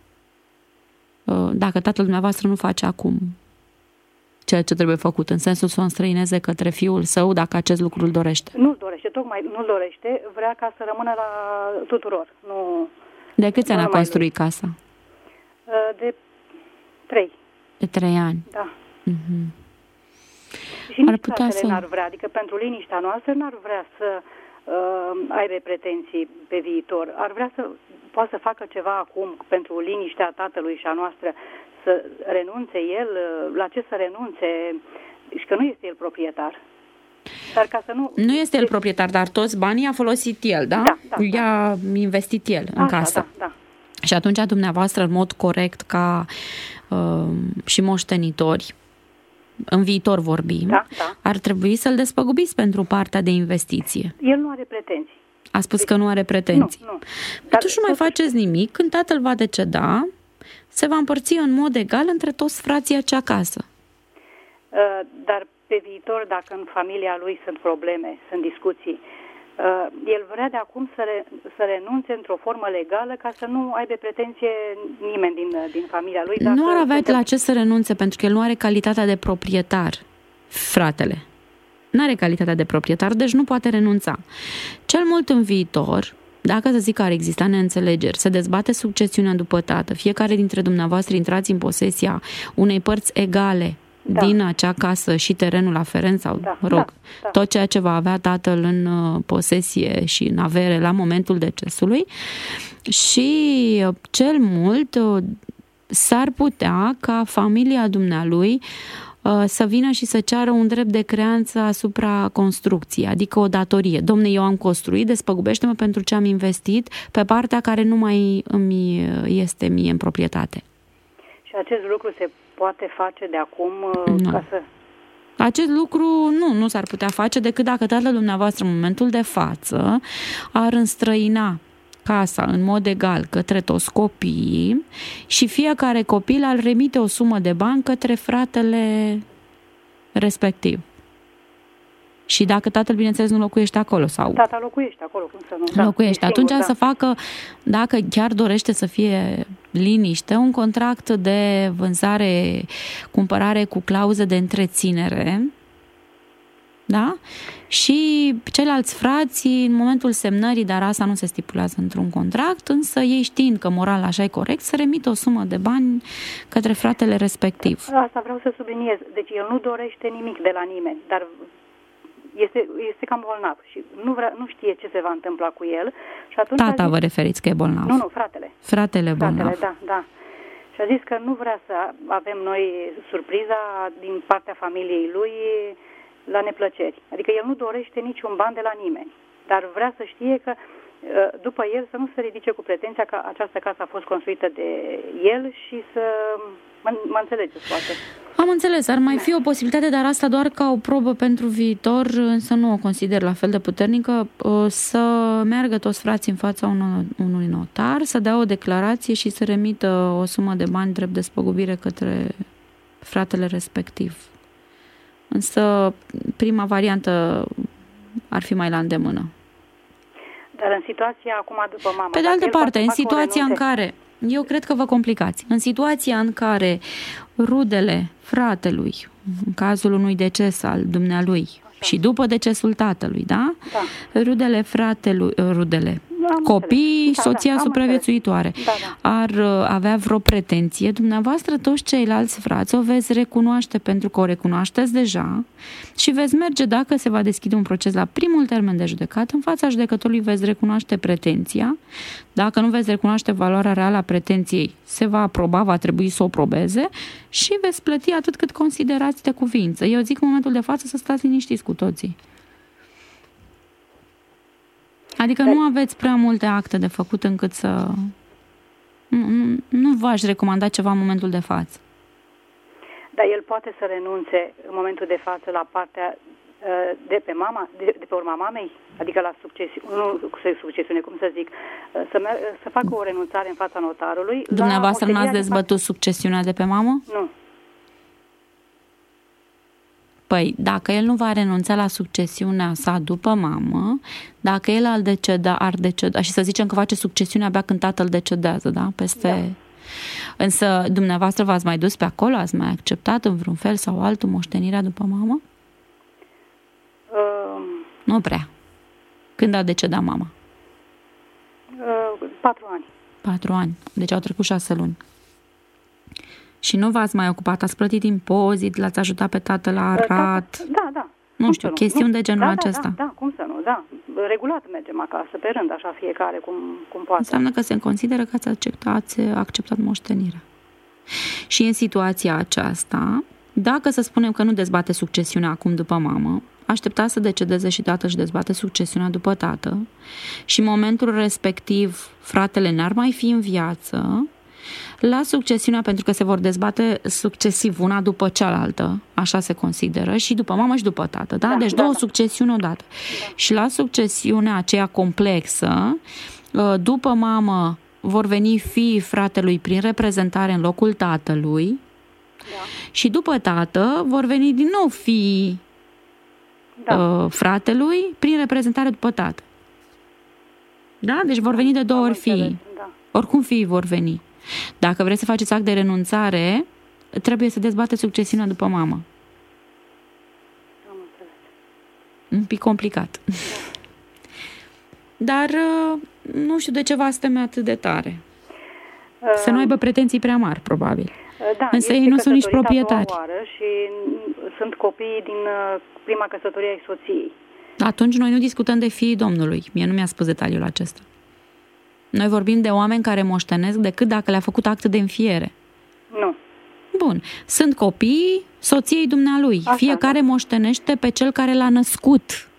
Dacă tatăl dumneavoastră nu face acum ceea ce trebuie făcut, în sensul să o înstrăineze către fiul său, dacă acest lucru îl dorește. Nu-l dorește, tocmai nu-l dorește, vrea ca să rămână la tuturor. Nu, de câți ani a construit casa? De trei. De trei ani? Da. Mm-hmm. Și nici fratele să... n-ar vrea, adică pentru liniștea noastră n-ar vrea să uh, aibă pretenții pe viitor. Ar vrea să poate să facă ceva acum pentru liniștea tatălui și a noastră, să renunțe el, la ce să renunțe, și că nu este el proprietar. Dar ca să nu... Nu este el proprietar, dar toți banii a folosit el, da? Da, da. I-a investit el în Așa, casă. Da, da. Și atunci dumneavoastră, în mod corect, ca uh, și moștenitori, în viitor vorbim, da, da. ar trebui să-l despăgubiți pentru partea de investiție. El nu are pretenții. A spus deci, că nu are pretenții. Nu, nu. Atunci nu mai faceți nimic. Când tatăl va deceda, se va împărți în mod egal între toți frații acea casă. dar pe viitor, dacă în familia lui sunt probleme, sunt discuții, el vrea de acum să, re, să renunțe într-o formă legală ca să nu aibă pretenție nimeni din, din familia lui. Dacă nu ar avea între... la ce să renunțe, pentru că el nu are calitatea de proprietar, fratele. Nu are calitatea de proprietar, deci nu poate renunța. Cel mult în viitor, dacă să zic că ar exista neînțelegeri, se dezbate succesiunea după tată, fiecare dintre dumneavoastră intrați în posesia unei părți egale, da, din acea casă și terenul aferent sau, da, rog, da, da. tot ceea ce va avea tatăl în posesie și în avere la momentul decesului, și cel mult s-ar putea ca familia dumnealui să vină și să ceară un drept de creanță asupra construcției, adică o datorie. Domne, eu am construit, despăgubește-mă pentru ce am investit pe partea care nu mai îmi este mie în proprietate. Și acest lucru se poate face de acum nu. Ca să... Acest lucru nu, nu s-ar putea face decât dacă tatăl dumneavoastră în momentul de față ar înstrăina casa în mod egal către toți copiii și fiecare copil ar remite o sumă de bani către fratele respectiv. Și dacă tatăl, bineînțeles, nu locuiește acolo sau... Tata locuiește acolo, cum să nu... Locuiește. Da, atunci singur, să da. facă, dacă chiar dorește să fie liniște, un contract de vânzare, cumpărare cu clauză de întreținere, da? Și ceilalți frați, în momentul semnării, dar asta nu se stipulează într-un contract, însă ei știind că moral așa e corect, să remită o sumă de bani către fratele respectiv. Asta vreau să subliniez. Deci el nu dorește nimic de la nimeni, dar este, este cam bolnav și nu, vrea, nu știe ce se va întâmpla cu el. Și atunci Tata zis... vă referiți că e bolnav? Nu, nu, fratele. Fratele bolnav. Fratele, da, da. Și a zis că nu vrea să avem noi surpriza din partea familiei lui la neplăceri. Adică el nu dorește niciun ban de la nimeni, dar vrea să știe că după el să nu se ridice cu pretenția că această casă a fost construită de el și să... Mă, mă înțelegeți, poate. Am înțeles, ar mai fi o posibilitate, dar asta doar ca o probă pentru viitor, însă nu o consider la fel de puternică, să meargă toți frații în fața unui notar, să dea o declarație și să remită o sumă de bani drept despăgubire către fratele respectiv. Însă prima variantă ar fi mai la îndemână. Dar în situația acum după mama... Pe de altă parte, în situația în care... Eu cred că vă complicați. În situația în care rudele fratelui, în cazul unui deces al dumnealui, așa, și după decesul tatălui, da? Da. Rudele fratelui, rudele, am copii, da, soția da, supraviețuitoare, da, da, ar avea vreo pretenție, dumneavoastră toți ceilalți frați o veți recunoaște pentru că o recunoașteți deja și veți merge, dacă se va deschide un proces la primul termen de judecată, în fața judecătorului veți recunoaște pretenția. Dacă nu veți recunoaște valoarea reală a pretenției, se va aproba, va trebui să o probeze și veți plăti atât cât considerați de cuvință. Eu zic în momentul de față să stați liniștiți cu toții. Adică nu aveți prea multe acte de făcut încât să... Nu, nu, nu v-aș recomanda ceva în momentul de față. Dar el poate să renunțe în momentul de față la partea de pe mama, de, de pe urma mamei? Adică la succesiune, nu succesiune, cum să zic, să, mer- să facă o renunțare în fața notarului. Dumneavoastră n-ați dezbătut succesiunea de pe mamă? Nu. Păi, dacă el nu va renunța la succesiunea sa după mamă, dacă el ar deceda, ar deceda, și să zicem că face succesiunea abia când tatăl decedează, da? Peste... Da. Însă, dumneavoastră v-ați mai dus pe acolo? Ați mai acceptat în vreun fel sau altul moștenirea după mamă? Uh, nu prea. Când a decedat mama? Uh, patru ani. Patru ani. Deci au trecut șase luni. Și nu v-ați mai ocupat? Ați plătit impozit? L-ați ajutat pe tatăl la arat? Da, da. Nu cum știu, nu? chestiuni nu? de genul da, acesta. Da, da, da, cum să nu, da. Regulat mergem acasă, pe rând, așa fiecare, cum, cum poate. Înseamnă că se consideră că ați acceptat, ați acceptat moștenirea. Și în situația aceasta, dacă să spunem că nu dezbate succesiunea acum după mamă, aștepta să decedeze și tatăl și dezbate succesiunea după tată și în momentul respectiv fratele n-ar mai fi în viață, la succesiunea, pentru că se vor dezbate succesiv una după cealaltă, așa se consideră, și după mamă și după tată, da? da deci da, două da. succesiuni odată. Da. Și la succesiunea aceea complexă, după mamă vor veni fiii fratelui prin reprezentare în locul tatălui, da. Și după tată vor veni din nou fiii da. uh, fratelui prin reprezentare după tată. Da? Deci vor veni de două ori fiii. Da. Oricum fiii vor veni. Dacă vreți să faceți act de renunțare, trebuie să dezbateți succesiunea după mamă. Un pic complicat. Da. Dar nu știu de ce v-ați teme atât de tare. Uh, să nu aibă pretenții prea mari, probabil. Da, însă ei nu sunt nici proprietari. Și sunt copiii din prima căsătorie ai soției. Atunci noi nu discutăm de fiii Domnului. Mie nu mi-a spus detaliul acesta. Noi vorbim de oameni care moștenesc decât dacă le-a făcut act de înfiere. Nu. Bun. Sunt copiii soției dumnealui. Așa, fiecare da. moștenește pe cel care l-a născut.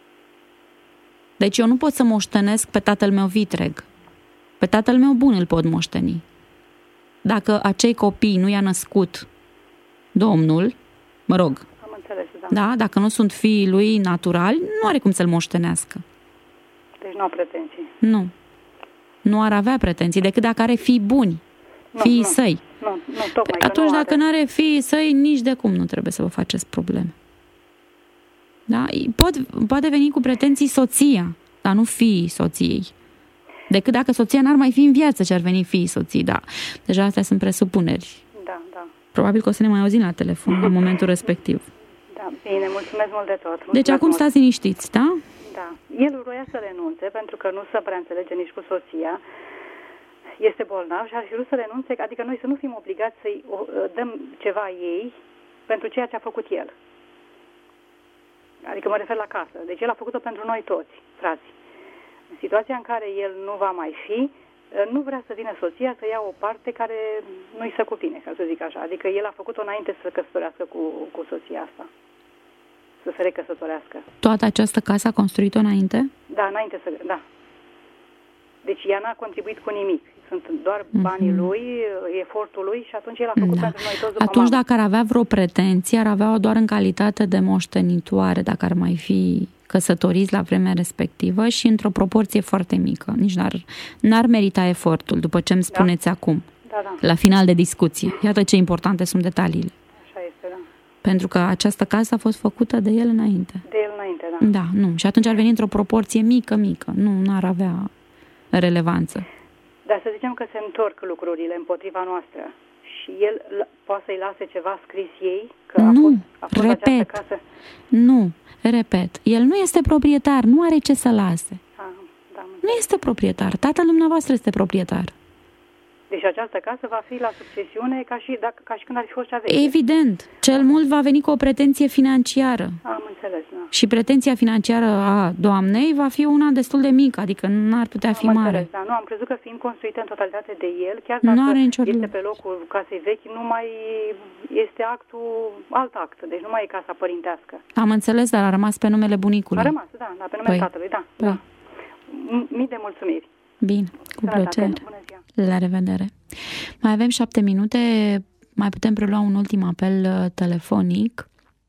Deci eu nu pot să moștenesc pe tatăl meu vitreg. Pe tatăl meu bun îl pot moșteni. Dacă acei copii nu i-a născut Domnul, mă rog, am înțeles, da. Da, dacă nu sunt fiii lui naturali, nu are cum să-l moștenească. Deci nu au pretenții. Nu. Nu ar avea pretenții, decât dacă are fii buni, nu, fiii nu. săi. Nu, nu, tocmai atunci nu dacă nu are fiii săi, nici de cum nu trebuie să vă faceți probleme. Da? Pot, poate veni cu pretenții soția, dar nu fiii soției. Decât dacă soția n-ar mai fi în viață ce ar veni fiii soții, da. Deja astea sunt presupuneri. Da, da. Probabil că o să ne mai auzim la telefon la momentul respectiv. Da, bine, mulțumesc mult de tot. Mulțumesc deci acum mult. Stați liniștiți, da? Da. El vroia să renunțe pentru că nu se prea înțelege nici cu soția. Este bolnav și ar fi vrut să renunțe, adică noi să nu fim obligați să-i dăm ceva ei pentru ceea ce a făcut el. Adică mă refer la casă. Deci el a făcut-o pentru noi toți, frații. În situația în care el nu va mai fi, nu vrea să vină soția să ia o parte care nu-i se cuvine, ca să zic așa. Adică el a făcut-o înainte să se căsătorească cu, cu soția asta. Să se recăsătorească. Toată această casă a construit-o înainte? Da, înainte să... Da. Deci ea n-a contribuit cu nimic. Sunt doar banii mm-hmm. lui, efortul lui și atunci el a făcut da. pentru noi toți după Atunci mamă. Dacă ar avea vreo pretenție, ar avea-o doar în calitate de moștenitoare, dacă ar mai fi căsătoriți la vremea respectivă și într-o proporție foarte mică. Nici n-ar, n-ar merita efortul, după ce îmi spuneți da. acum, da, da. la final de discuție. Iată ce importante sunt detaliile. Așa este, da. Pentru că această casă a fost făcută de el înainte. De el înainte, da. Da, nu. Și atunci ar veni într-o proporție mică, mică. Nu, n-ar avea relevanță. Dar să zicem că se întorc lucrurile împotriva noastră și el poate să-i lase ceva scris ei? Că nu, a fost, a fost repet, casă? nu, repet, el nu este proprietar, nu are ce să lase. Ah, da, nu este proprietar, tatăl dumneavoastră este proprietar. Deci această casă va fi la succesiune ca și, dacă, ca și când ar fi fost cea veche. Evident, cel mult va veni cu o pretenție financiară. Am înțeles, da. Și pretenția financiară a doamnei va fi una destul de mică, adică nu ar putea fi am mare. Înțeles, da. Nu, am crezut că fiind construită în totalitate de el, chiar dacă nu are nicio este pe locul casei vechi, nu mai este actul, alt act, deci nu mai e casa părintească. Am înțeles, dar a rămas pe numele bunicului. A rămas, da, da pe numele păi, tatălui, da. Păi. da. Mii de mulțumiri. Bine, cu plăcere. La revedere. Mai avem șapte minute, mai putem prelua un ultim apel telefonic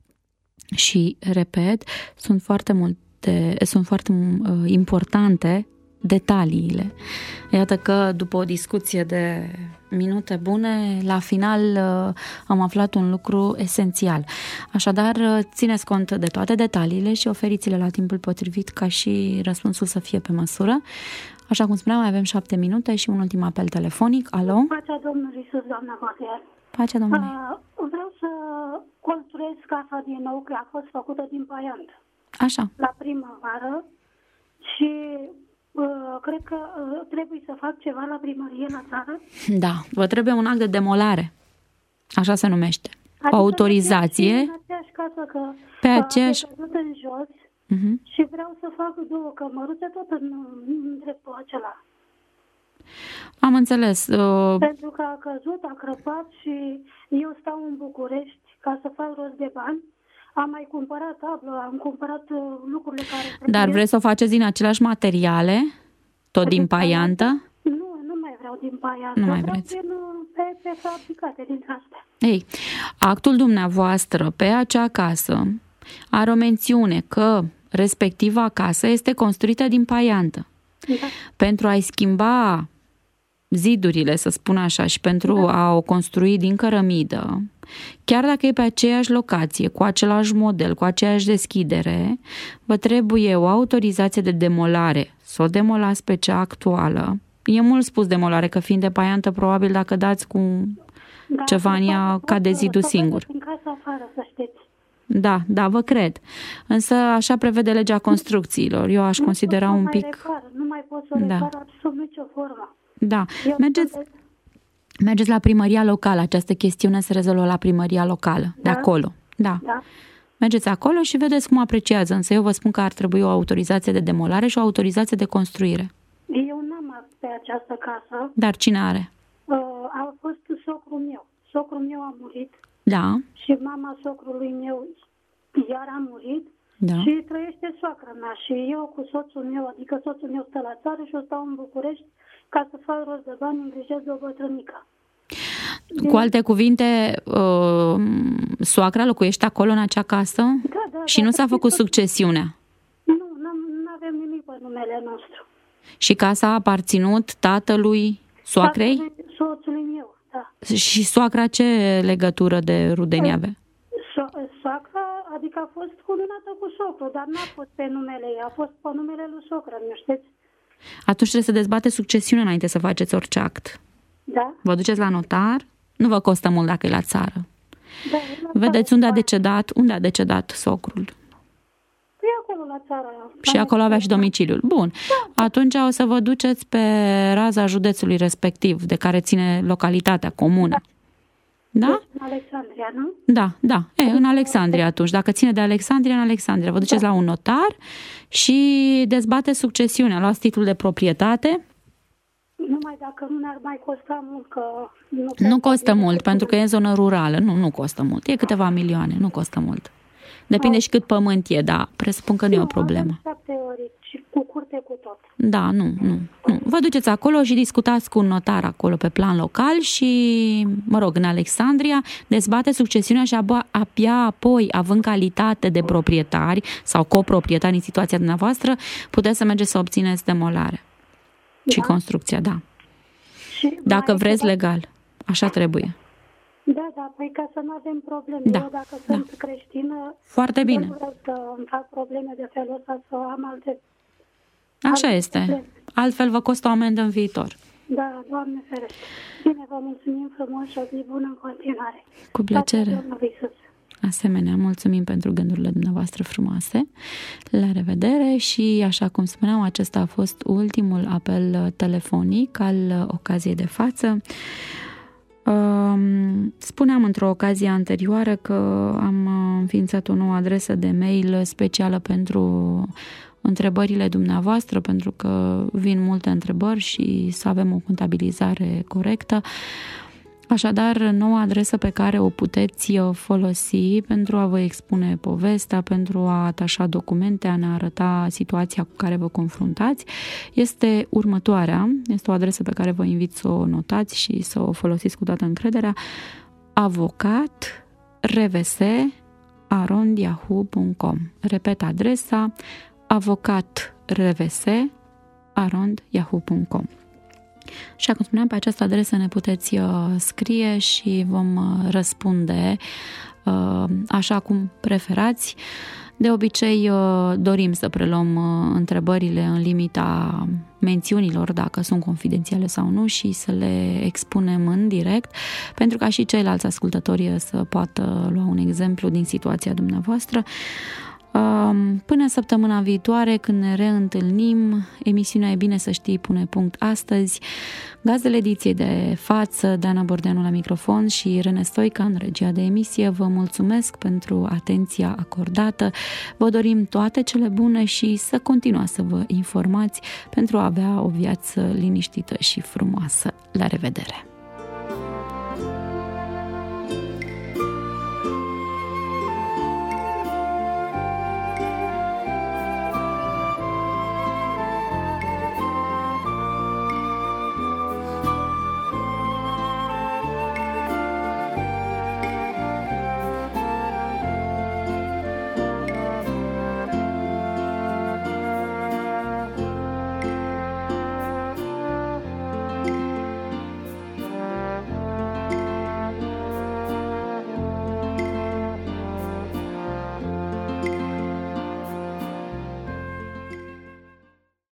și, repet, sunt foarte multe, sunt foarte uh, importante detaliile. Iată că după o discuție de minute bune, la final uh, am aflat un lucru esențial. Așadar, uh, țineți cont de toate detaliile și oferiți-le la timpul potrivit ca și răspunsul să fie pe măsură. Așa cum spuneam, mai avem șapte minute și un ultim apel telefonic. Alo? Pacea Domnului Iisus, doamna Hotel. Pacea Domnului. Uh, vreau să construiesc casa din nou, că a fost făcută din paiant. Așa. La primăvară și uh, cred că uh, trebuie să fac ceva la primărie, la țară. Da, vă trebuie un act de demolare. Așa se numește. Adică o autorizație. Pe aceeași casă, că pe aceeași... a în jos. Uh-huh. Și vreau să fac două cămăruțe tot în, în dreptul acela. Am înțeles. Uh... Pentru că a căzut, a crăpat și eu stau în București ca să fac rost de bani. Am mai cumpărat tablă, am cumpărat uh, lucrurile care... Trebuie. Dar vreți să o faceți din aceleași materiale? Tot din, din paiantă? Nu, nu mai vreau din paiantă. Nu mai vreau vreți. Din, pe, pe fabricate din astea. Ei, actul dumneavoastră pe acea casă are o mențiune că respectiva casă este construită din paiantă. Da. Pentru a-i schimba zidurile, să spun așa, și pentru da. a o construi din cărămidă, chiar dacă e pe aceeași locație, cu același model, cu aceeași deschidere, vă trebuie o autorizație de demolare. Să o demolați pe cea actuală. E mult spus demolare, că fiind depaiantă, probabil dacă dați cu da, ceva în ea, cade zidul singur. În casa afară, să știți. Da, da, vă cred. Însă așa prevede legea construcțiilor. Eu aș nu considera un pic... Repar, nu mai pot să o da. repar sub nicio formă. Da. Eu Mergeți, de... mergeți la primăria locală. Această chestiune se rezolvă la primăria locală, da? De acolo. Da. da. Mergeți acolo și vedeți cum apreciază. Însă eu vă spun că ar trebui o autorizație de demolare și o autorizație de construire. Eu n-am pe această casă. Dar cine are? Uh, a fost socrul meu. Socrul meu a murit. Da. Și mama socrului meu iar a murit. Da. Și trăiește soacra mea. Și eu cu soțul meu, adică soțul meu stă la țară și eu stau în București ca să fac rost de bani, îngrijesc de o bătrânică. Cu alte cuvinte, uh, soacra locuiește acolo în acea casă? Da, da. Și da, nu s-a făcut tot... succesiunea? Nu, nu avem nimic pe numele nostru. Și casa a aparținut tatălui soacrei? Tatălui soțului meu, da. Și soacra ce legătură de rudenie avea? So- soacra, adică a fost cununată cu socru, dar n-a fost pe numele ei, a fost pe numele lui socră, nu știți? Atunci trebuie să dezbate succesiunea înainte să faceți orice act. Da. Vă duceți la notar, nu vă costă mult dacă e la țară. Da, la Vedeți țară, unde a decedat, unde a decedat socrul. Păi acolo la țară. Și acolo avea și domiciliul. Bun. Da. Atunci o să vă duceți pe raza județului respectiv, de care ține localitatea, comuna. Da? Da? În Alexandria, nu? Da, da. E, în Alexandria atunci. Dacă ține de Alexandria, în Alexandria. Vă duceți da. la un notar și dezbateți succesiunea. Luați titlul de proprietate. Numai dacă nu ne-ar mai costa mult, că... Nu, nu costă mult, pentru că e în zonă rurală. Nu, nu costă mult. E câteva milioane, nu costă mult. Depinde și cât pământ e, dar presupun că nu, nu e o problemă. șapte ori și cu curte cu tot. Da, nu, nu, nu. Vă duceți acolo și discutați cu un notar acolo pe plan local și, mă rog, în Alexandria, dezbate succesiunea și abia apoi, având calitate de proprietari sau coproprietari în situația dumneavoastră, puteți să mergeți să obțineți demolare. Da? Și construcția, da. Și dacă vreți legal. Așa trebuie. Da, da, păi ca să nu avem probleme. Da, Eu dacă da. sunt creștină, foarte bine. Nu vreau să îmi fac probleme de felul ăsta, să am alte... Așa alte este. probleme. Altfel vă costă o amendă în viitor. Da, Doamne ferește. Bine, vă mulțumim frumos și o zi bună în continuare. Cu plăcere. Asemenea, mulțumim pentru gândurile dumneavoastră frumoase. La revedere și, așa cum spuneam, acesta a fost ultimul apel telefonic al ocaziei de față. Spuneam într-o ocazie anterioară că am înființat o nouă adresă de mail specială pentru întrebările dumneavoastră, pentru că vin multe întrebări și să avem o contabilizare corectă. Așadar, noua adresă pe care o puteți folosi pentru a vă expune povestea, pentru a atașa documente, a ne arăta situația cu care vă confruntați, este următoarea. Este o adresă pe care vă invit să o notați și să o folosiți cu toată încrederea: avocat r v s arond yahoo punct com. Repet adresa: avocat r v s arond yahoo punct com. Și, cum spuneam, pe această adresă ne puteți uh, scrie și vom uh, răspunde uh, așa cum preferați. De obicei uh, dorim să preluăm uh, întrebările în limita mențiunilor, dacă sunt confidențiale sau nu, și să le expunem în direct, pentru ca și ceilalți ascultători să poată lua un exemplu din situația dumneavoastră. Până săptămâna viitoare, când ne reîntâlnim, emisiunea E bine să știi pune punct astăzi. Gazdele ediției de față, Dana Bordeanu la microfon și Rene Stoica în regia de emisie, vă mulțumesc pentru atenția acordată. Vă dorim toate cele bune și să continuați să vă informați pentru a avea o viață liniștită și frumoasă. La revedere!